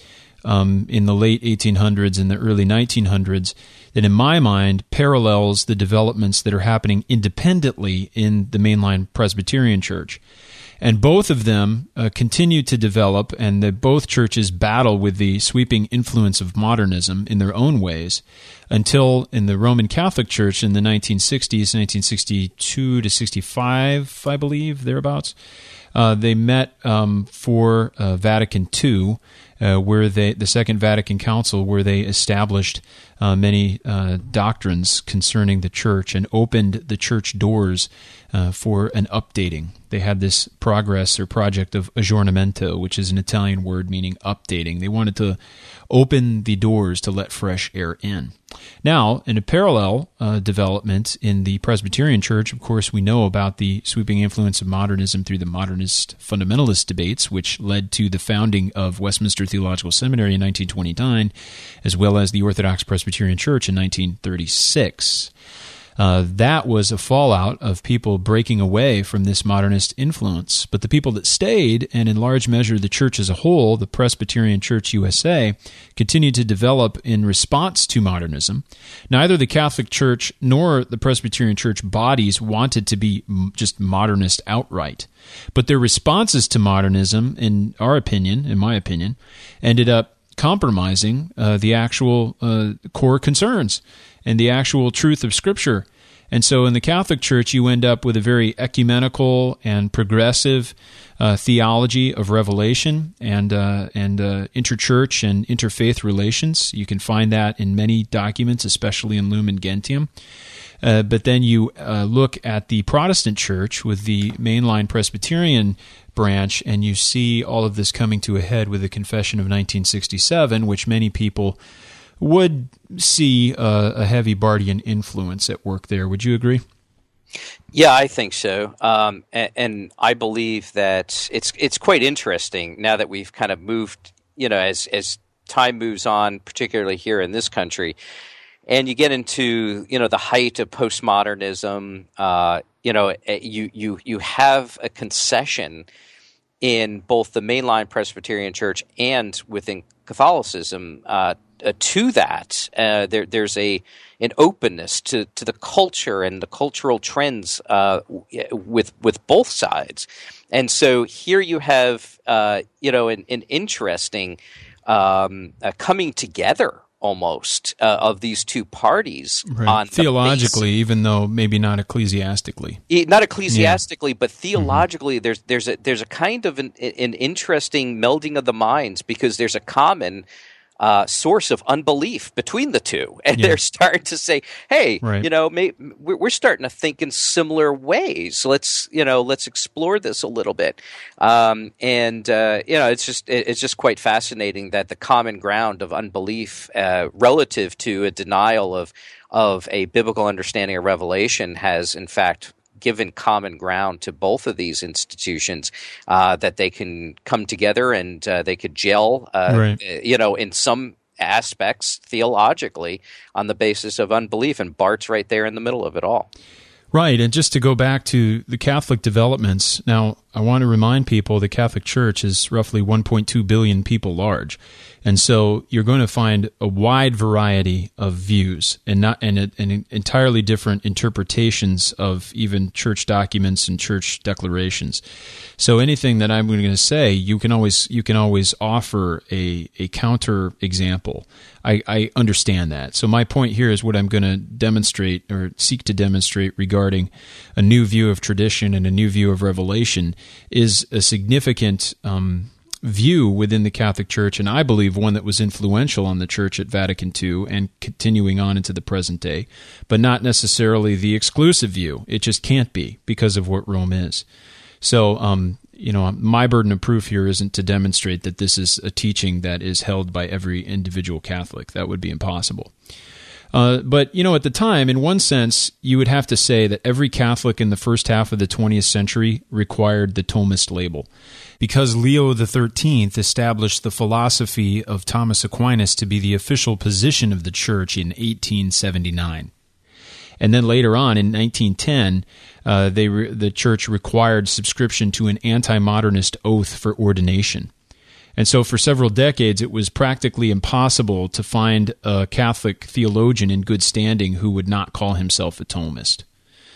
um, in the late eighteen hundreds and the early nineteen hundreds that, in my mind, parallels the developments that are happening independently in the mainline Presbyterian Church. And both of them uh, continue to develop, and the, both churches battle with the sweeping influence of modernism in their own ways, until in the Roman Catholic Church in the nineteen sixties, nineteen sixty-two to sixty-five, I believe, thereabouts, uh, they met um, for uh, Vatican Two, uh, where they, the Second Vatican Council, where they established uh, many uh, doctrines concerning the church and opened the church doors uh, for an updating. They had this progress or project of aggiornamento, which is an Italian word meaning updating. They wanted to open the doors to let fresh air in. Now, in a parallel uh, development in the Presbyterian Church, of course, we know about the sweeping influence of modernism through the modernist fundamentalist debates, which led to the founding of Westminster Theological Seminary in nineteen twenty-nine, as well as the Orthodox Presbyterian Church in nineteen thirty-six. Uh, that was a fallout of people breaking away from this modernist influence. But the people that stayed, and in large measure the church as a whole, the Presbyterian Church U S A, continued to develop in response to modernism. Neither the Catholic Church nor the Presbyterian Church bodies wanted to be just modernist outright. But their responses to modernism, in our opinion, in my opinion, ended up compromising uh, the actual uh, core concerns and the actual truth of Scripture. And so in the Catholic Church, you end up with a very ecumenical and progressive uh, theology of revelation and uh, and uh, interchurch and interfaith relations. You can find that in many documents, especially in Lumen Gentium. Uh, but then you uh, look at the Protestant Church with the mainline Presbyterian branch, and you see all of this coming to a head with the Confession of nineteen sixty-seven, which many people would see a, a heavy Bardian influence at work there. Would you agree? Yeah, I think so, um, and, and I believe that it's it's quite interesting now that we've kind of moved, you know, as as time moves on, particularly here in this country, and you get into, you know, the height of postmodernism. Uh, you know, you you you have a concession in both the mainline Presbyterian Church and within Catholicism uh, uh, to that. Uh, there, there's a an openness to, to the culture and the cultural trends uh, with with both sides, and so here you have uh, you know an, an interesting um, uh, coming together almost uh, of these two parties right. on theologically, even though maybe not ecclesiastically. Not ecclesiastically, yeah. but theologically, mm-hmm. there's there's a there's a kind of an, an interesting melding of the minds, because there's a common uh, source of unbelief between the two, and yeah. they're starting to say, "Hey, right. you know, may, we're starting to think in similar ways. Let's you know, let's explore this a little bit." Um, and uh, you know, it's just it's just quite fascinating that the common ground of unbelief uh, relative to a denial of of a biblical understanding of Revelation has, in fact, given common ground to both of these institutions, uh, that they can come together and uh, they could gel, uh, right. you know, in some aspects theologically on the basis of unbelief. And Barth's right there in the middle of it all. Right, and just to go back to the Catholic developments, now I want to remind people the Catholic Church is roughly one point two billion people large. And so you're going to find a wide variety of views and not and, and entirely different interpretations of even church documents and church declarations. So anything that I'm going to say, you can always you can always offer a, a counter example. I, I understand that. So my point here is what I'm going to demonstrate or seek to demonstrate regarding a new view of tradition and a new view of revelation is a significant um view within the Catholic Church, and I believe one that was influential on the Church at Vatican Two and continuing on into the present day, but not necessarily the exclusive view. It just can't be because of what Rome is. So, um, you know, my burden of proof here isn't to demonstrate that this is a teaching that is held by every individual Catholic. That would be impossible. Uh, but, you know, at the time, in one sense, you would have to say that every Catholic in the first half of the twentieth century required the Thomist label, because Leo the thirteenth established the philosophy of Thomas Aquinas to be the official position of the Church in eighteen seventy-nine. And then later on, in nineteen ten, uh, they re- the Church required subscription to an anti-modernist oath for ordination. And so for several decades, it was practically impossible to find a Catholic theologian in good standing who would not call himself a Thomist.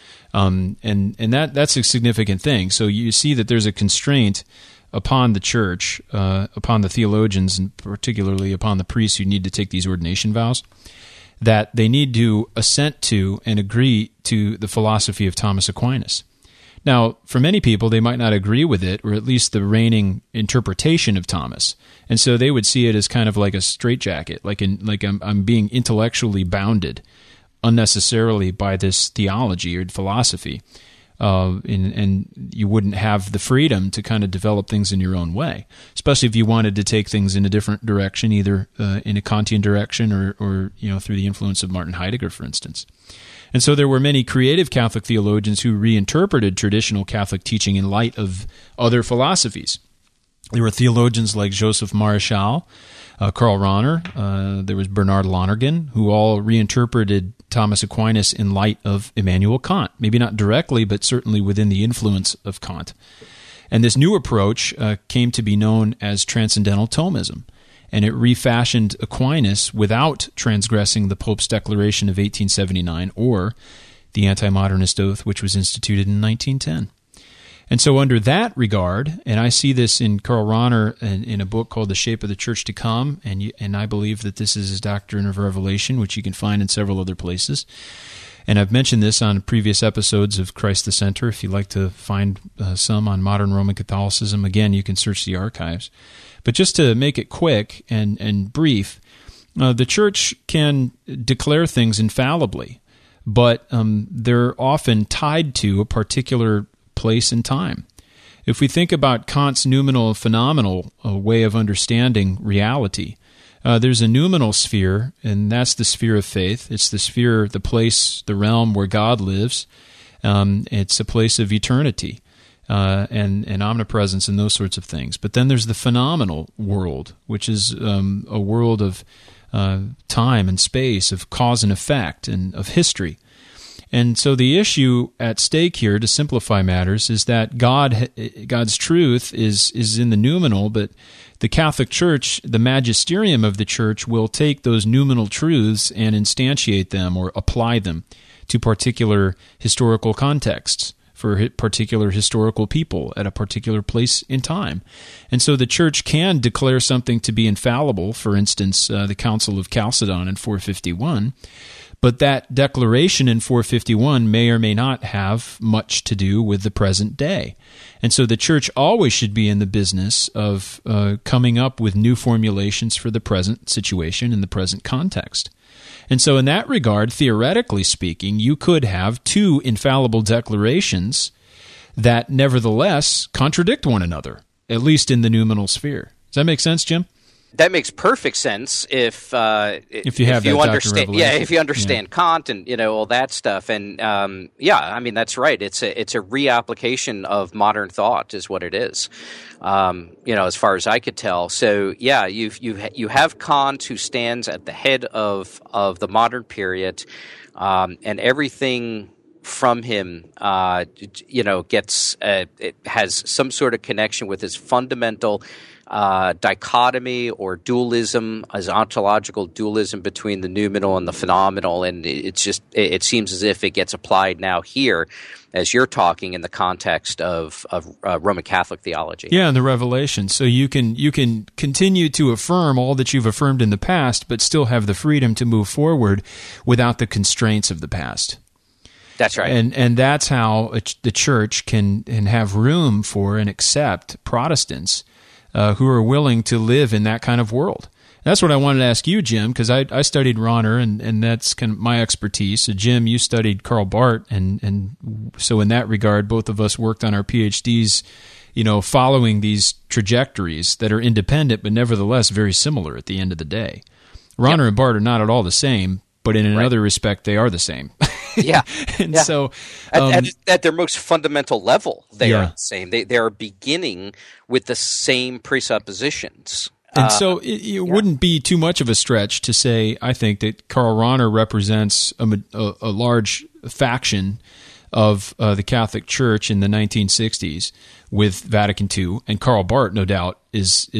Um, and and that that's a significant thing. So you see that there's a constraint upon the church, uh, upon the theologians, and particularly upon the priests who need to take these ordination vows, that they need to assent to and agree to the philosophy of Thomas Aquinas. Now, for many people, they might not agree with it, or at least the reigning interpretation of Thomas, and so they would see it as kind of like a straitjacket, like in, like I'm, I'm being intellectually bounded unnecessarily by this theology or philosophy, uh, and, and you wouldn't have the freedom to kind of develop things in your own way, especially if you wanted to take things in a different direction, either uh, in a Kantian direction or, or you know through the influence of Martin Heidegger, for instance. And so there were many creative Catholic theologians who reinterpreted traditional Catholic teaching in light of other philosophies. There were theologians like Joseph Marichal, uh, Karl Rahner, uh, there was Bernard Lonergan, who all reinterpreted Thomas Aquinas in light of Immanuel Kant, maybe not directly, but certainly within the influence of Kant. And this new approach uh, came to be known as Transcendental Thomism, and it refashioned Aquinas without transgressing the Pope's declaration of eighteen seventy-nine or the Anti-Modernist Oath, which was instituted in nineteen ten. And so under that regard, and I see this in Karl Rahner in, in a book called The Shape of the Church to Come, and you, and I believe that this is his Doctrine of Revelation, which you can find in several other places. And I've mentioned this on previous episodes of Christ the Center. If you'd like to find uh, some on modern Roman Catholicism, again, you can search the archives. But just to make it quick and, and brief, uh, the Church can declare things infallibly, but um, they're often tied to a particular place and time. If we think about Kant's noumenal and phenomenal uh, way of understanding reality, uh, there's a noumenal sphere, and that's the sphere of faith. It's the sphere, the place, the realm where God lives. Um, it's a place of eternity uh, and, and omnipresence and those sorts of things. But then there's the phenomenal world, which is um, a world of uh, time and space, of cause and effect, and of history. And so the issue at stake here, to simplify matters, is that God, God's truth is is in the noumenal, but the Catholic Church, the magisterium of the Church, will take those noumenal truths and instantiate them or apply them to particular historical contexts for particular historical people at a particular place in time. And so the Church can declare something to be infallible, for instance, uh, the Council of Chalcedon in four fifty-one, but that declaration in four fifty-one may or may not have much to do with the present day. And so the Church always should be in the business of uh, coming up with new formulations for the present situation and the present context. And so in that regard, theoretically speaking, you could have two infallible declarations that nevertheless contradict one another, at least in the noumenal sphere. Does that make sense, Jim? That makes perfect sense if uh, if you have if you that understand, yeah, if you understand yeah. Kant and you know all that stuff, and um, yeah, I mean that's right. It's a it's a reapplication of modern thought, is what it is. Um, you know, as far as I could tell. So yeah, you you you have Kant, who stands at the head of of the modern period, um, and everything from him, uh, you know, gets uh, it has some sort of connection with his fundamental Uh, dichotomy or dualism, as ontological dualism between the noumenal and the phenomenal, and it's just it, it seems as if it gets applied now here, as you're talking in the context of of uh, Roman Catholic theology. Yeah, and the Revelation. So you can you can continue to affirm all that you've affirmed in the past, but still have the freedom to move forward without the constraints of the past. That's right, and and that's how the Church can can have room for and accept Protestants Uh, who are willing to live in that kind of world. That's what I wanted to ask you, Jim, because I, I studied Rahner, and, and that's kind of my expertise. So, Jim, you studied Karl Barth, and, and so in that regard, both of us worked on our P H Ds, you know, following these trajectories that are independent, but nevertheless very similar at the end of the day. Rahner yep. and Barth are not at all the same, but in another right. respect, they are the same. Yeah, and yeah. so um, at, at, at their most fundamental level, they yeah. are the same. They they are beginning with the same presuppositions. And uh, so it, it yeah. wouldn't be too much of a stretch to say, I think, that Karl Rahner represents a, a, a large faction of uh, the Catholic Church in the nineteen sixties with Vatican Two, and Karl Barth, no doubt, is is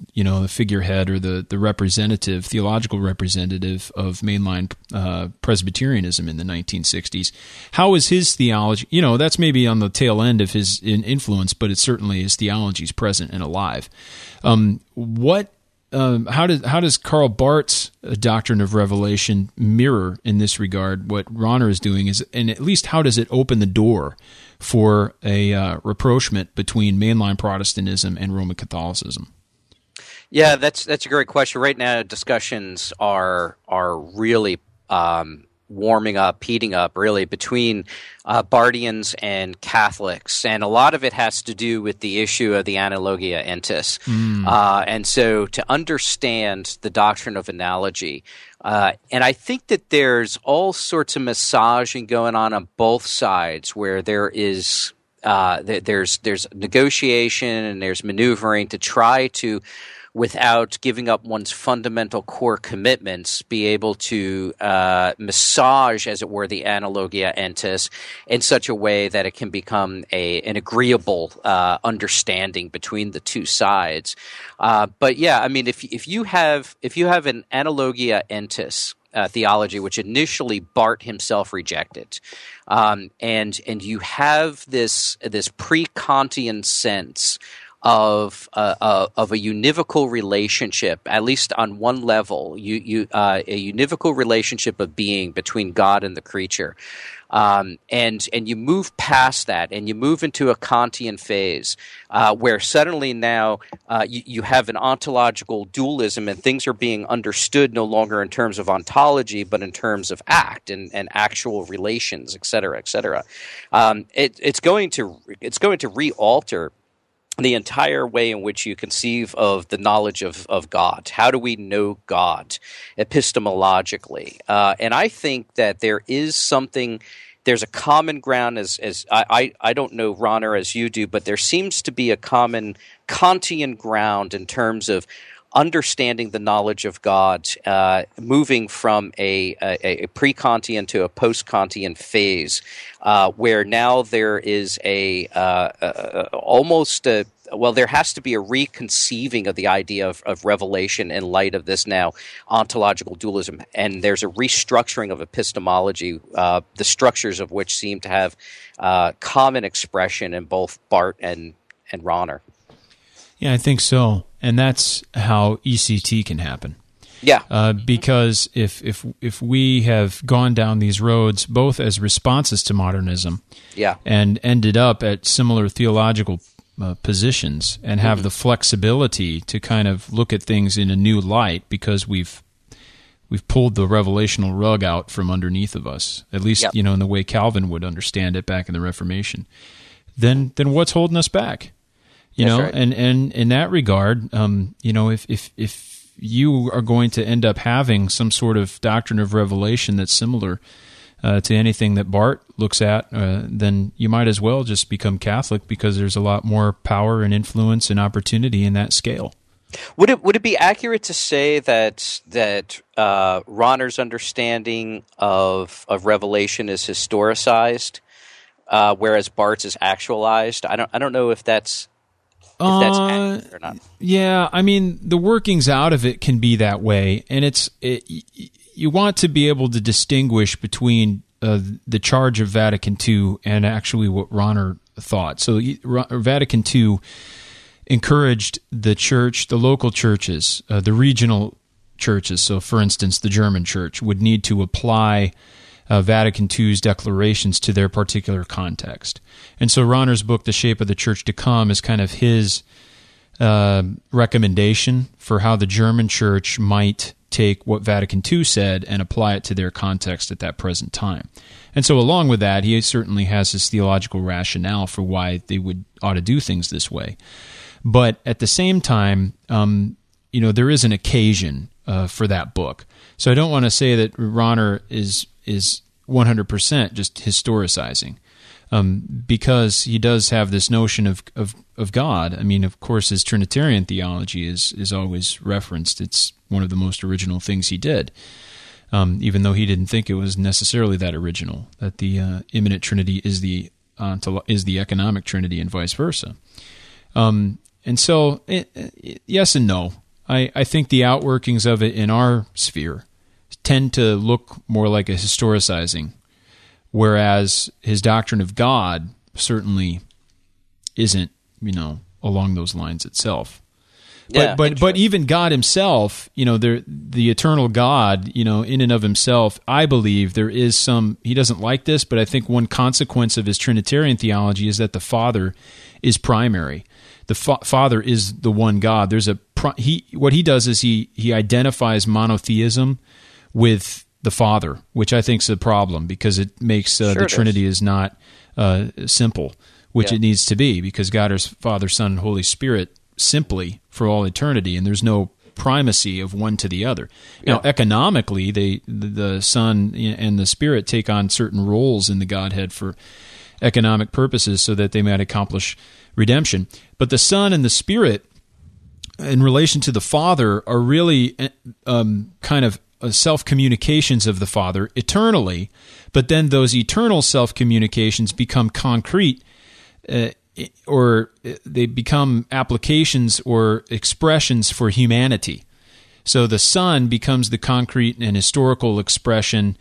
you know, the figurehead or the, the representative, theological representative of mainline uh, Presbyterianism in the nineteen sixties. How is his theology? You know, that's maybe on the tail end of his influence, but it's certainly his theology is present and alive. Um, what? Um, how does how does Karl Barth's doctrine of revelation mirror in this regard what Rahner is doing? Is and at least how does it open the door for a uh, rapprochement between mainline Protestantism and Roman Catholicism? Yeah, that's that's a great question. Right now, discussions are are really um, warming up, heating up, really between uh, Barthians and Catholics, and a lot of it has to do with the issue of the analogia entis. Mm. Uh, and so, to understand the doctrine of analogy, uh, and I think that there's all sorts of massaging going on on both sides, where there is uh, th- there's there's negotiation and there's maneuvering to try to, without giving up one's fundamental core commitments, be able to uh, massage, as it were, the analogia entis in such a way that it can become a an agreeable uh, understanding between the two sides. Uh, but yeah, I mean, if if you have if you have an analogia entis uh, theology, which initially Barth himself rejected, um, and and you have this this pre-Kantian sense of uh, uh, of a univocal relationship, at least on one level, you, you uh, a univocal relationship of being between God and the creature, um, and and you move past that, and you move into a Kantian phase uh, where suddenly now uh, you, you have an ontological dualism, and things are being understood no longer in terms of ontology, but in terms of act and, and actual relations, et cetera, et cetera. Um, it, it's going to it's going to re-alter the entire way in which you conceive of the knowledge of, of God. How do we know God epistemologically? Uh, and I think that there is something, there's a common ground, as, as I, I, I don't know Rahner as you do, but there seems to be a common Kantian ground in terms of understanding the knowledge of God, uh, moving from a, a, a pre-Kantian to a post-Kantian phase, uh, where now there is a, uh, a almost a, well, there has to be a reconceiving of the idea of, of revelation in light of this now ontological dualism, and there's a restructuring of epistemology, uh, the structures of which seem to have uh, common expression in both Barth and and Rahner. Yeah, I think so. And that's how E C T can happen. Yeah. Uh, because if if if we have gone down these roads both as responses to modernism, yeah, and ended up at similar theological uh, positions and have mm-hmm. the flexibility to kind of look at things in a new light because we've we've pulled the revelational rug out from underneath of us, at least yep. you know in the way Calvin would understand it back in the Reformation, then then what's holding us back? You That's know, right. and, and in that regard, um, you know, if, if if you are going to end up having some sort of doctrine of revelation that's similar uh, to anything that Barth looks at, uh, then you might as well just become Catholic because there's a lot more power and influence and opportunity in that scale. Would it would it be accurate to say that that uh, Rahner's understanding of of revelation is historicized, uh, whereas Barth's is actualized? I don't I don't know if that's. If that's accurate or not. Uh, yeah, I mean, the workings out of it can be that way, and it's it, you want to be able to distinguish between uh, the charge of Vatican Two and actually what Rahner thought. So Vatican Two encouraged the church, the local churches, uh, the regional churches. So, for instance, the German church would need to apply Uh, Vatican Two's declarations to their particular context. And so Rahner's book, The Shape of the Church to Come, is kind of his uh, recommendation for how the German church might take what Vatican Two said and apply it to their context at that present time. And so along with that, he certainly has his theological rationale for why they would ought to do things this way. But at the same time, um, you know, there is an occasion uh, for that book. So I don't want to say that Rahner is is one hundred percent just historicizing, um, because he does have this notion of, of, of God. I mean, of course, his Trinitarian theology is, is always referenced. It's one of the most original things he did, um, even though he didn't think it was necessarily that original, that the uh, immanent Trinity is the ontolo- is the economic Trinity and vice versa. Um, and so, it, it, yes and no. I, I think the outworkings of it in our sphere tend to look more like a historicizing, whereas his doctrine of God certainly isn't, you know, along those lines itself. Yeah, but but but even God himself, you know, the the eternal God, you know, in and of himself, I believe there is some, he doesn't like this, but I think one consequence of his Trinitarian theology is that the Father is primary. The fa- Father is the one God. There's a he. What he does is he he identifies monotheism with the Father, which I think is a problem because it makes uh, sure the Trinity is. is not uh, simple, which yeah. it needs to be, because God is Father, Son, and Holy Spirit simply for all eternity, and there's no primacy of one to the other. Yeah. Now, economically, they the, the Son and the Spirit take on certain roles in the Godhead for economic purposes so that they might accomplish redemption. But the Son and the Spirit, in relation to the Father, are really um, kind of self-communications of the Father eternally, but then those eternal self-communications become concrete, uh, or they become applications or expressions for humanity. So the Son becomes the concrete and historical expression,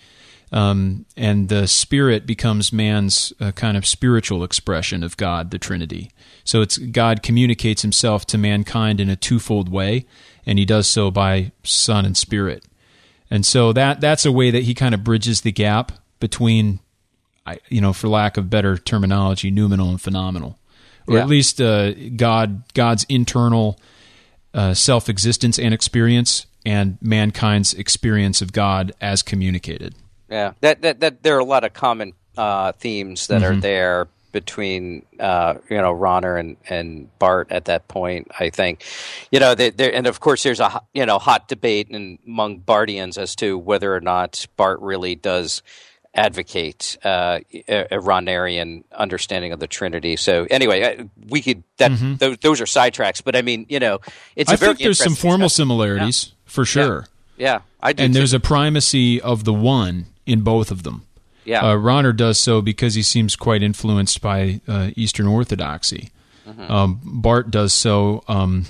Um, and the Spirit becomes man's uh, kind of spiritual expression of God, the Trinity. So it's God communicates himself to mankind in a twofold way, and he does so by Son and Spirit. And so that that's a way that he kind of bridges the gap between, you know, for lack of better terminology, noumenal and phenomenal, or yeah. at least uh, God God's internal uh, self-existence and experience, and mankind's experience of God as communicated. Yeah, that, that that there are a lot of common uh, themes that Mm-hmm. are there between uh, you know Rahner and, and Barth at that point. I think, you know, they, and of course there's a you know hot debate in, among Barthians as to whether or not Barth really does advocate uh, a, a Rahnerian understanding of the Trinity. So anyway, we could that Mm-hmm. those, those are sidetracks, but I mean, you know, it's. A I very think there's some interesting formal discussion. similarities Yeah. for sure. Yeah, yeah I do. And too. there's a primacy of the one in both of them. Yeah. Uh, Rahner does so because he seems quite influenced by uh, Eastern Orthodoxy. Mm-hmm. Um, Barth does so um,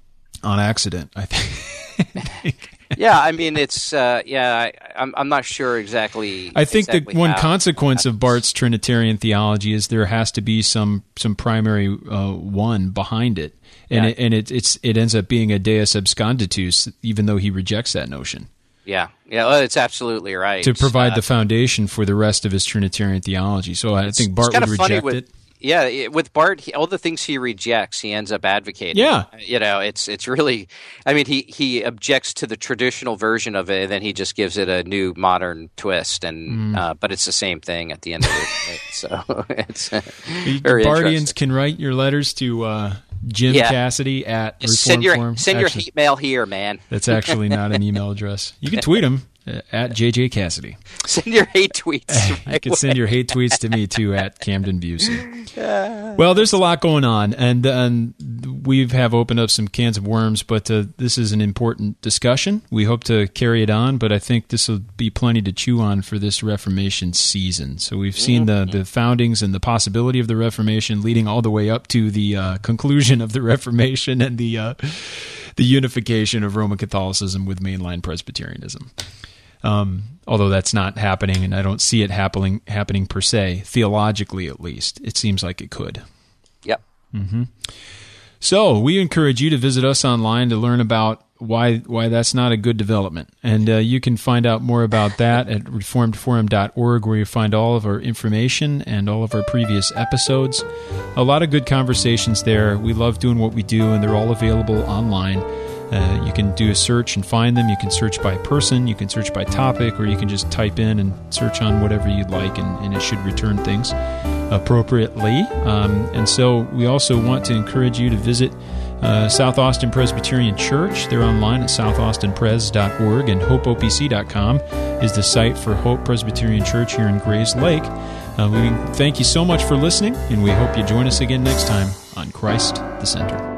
on accident, I think. Yeah, I mean, it's uh, yeah. I, I'm I'm not sure exactly. I think exactly that one how consequence of happens. Barth's Trinitarian theology is there has to be some some primary uh, one behind it, and Yeah. it, and it it's it ends up being a Deus absconditus, even though he rejects that notion. Yeah, yeah, well, it's absolutely right. To provide Uh, the foundation for the rest of his Trinitarian theology. So I think Barth it's would kinda funny reject with, it. Yeah, it- with Barth, he, all the things he rejects, he ends up advocating. Yeah. You know, it's it's really, I mean, he, he objects to the traditional version of it, and then he just gives it a new modern twist, and Mm. uh, but it's the same thing at the end of it. Right? So it's uh, The very Barthians interesting. can write your letters to uh, Jim Yeah. Cassidy at Just send Reformed your Forum. send your Actually, hate mail here, man. that's actually not an email address. You can tweet him uh, at J J Cassidy. Send your hate tweets. You right can send away. your hate tweets to me too at Camden Busey. Well, there's a lot going on, and, and we have opened up some cans of worms, but uh, this is an important discussion. We hope to carry it on, but I think this will be plenty to chew on for this Reformation season. So we've seen the, the foundings and the possibility of the Reformation leading all the way up to the uh, conclusion of the Reformation and the uh, the unification of Roman Catholicism with mainline Presbyterianism. Um, although that's not happening, and I don't see it happening happening per se, theologically at least. It seems like it could. Yep. So we encourage you to visit us online to learn about why why that's not a good development. And uh, you can find out more about that at reformed forum dot org, where you find all of our information and all of our previous episodes. A lot of good conversations there. We love doing what we do, and they're all available online. Uh, you can do a search and find them. You can search by person, you can search by topic, or you can just type in and search on whatever you'd like, and, and it should return things appropriately. Um, and so we also want to encourage you to visit uh, South Austin Presbyterian Church. They're online at south austin pres dot org, and hope o p c dot com is the site for Hope Presbyterian Church here in Grays Lake. Uh, we thank you so much for listening, and we hope you join us again next time on Christ the Center.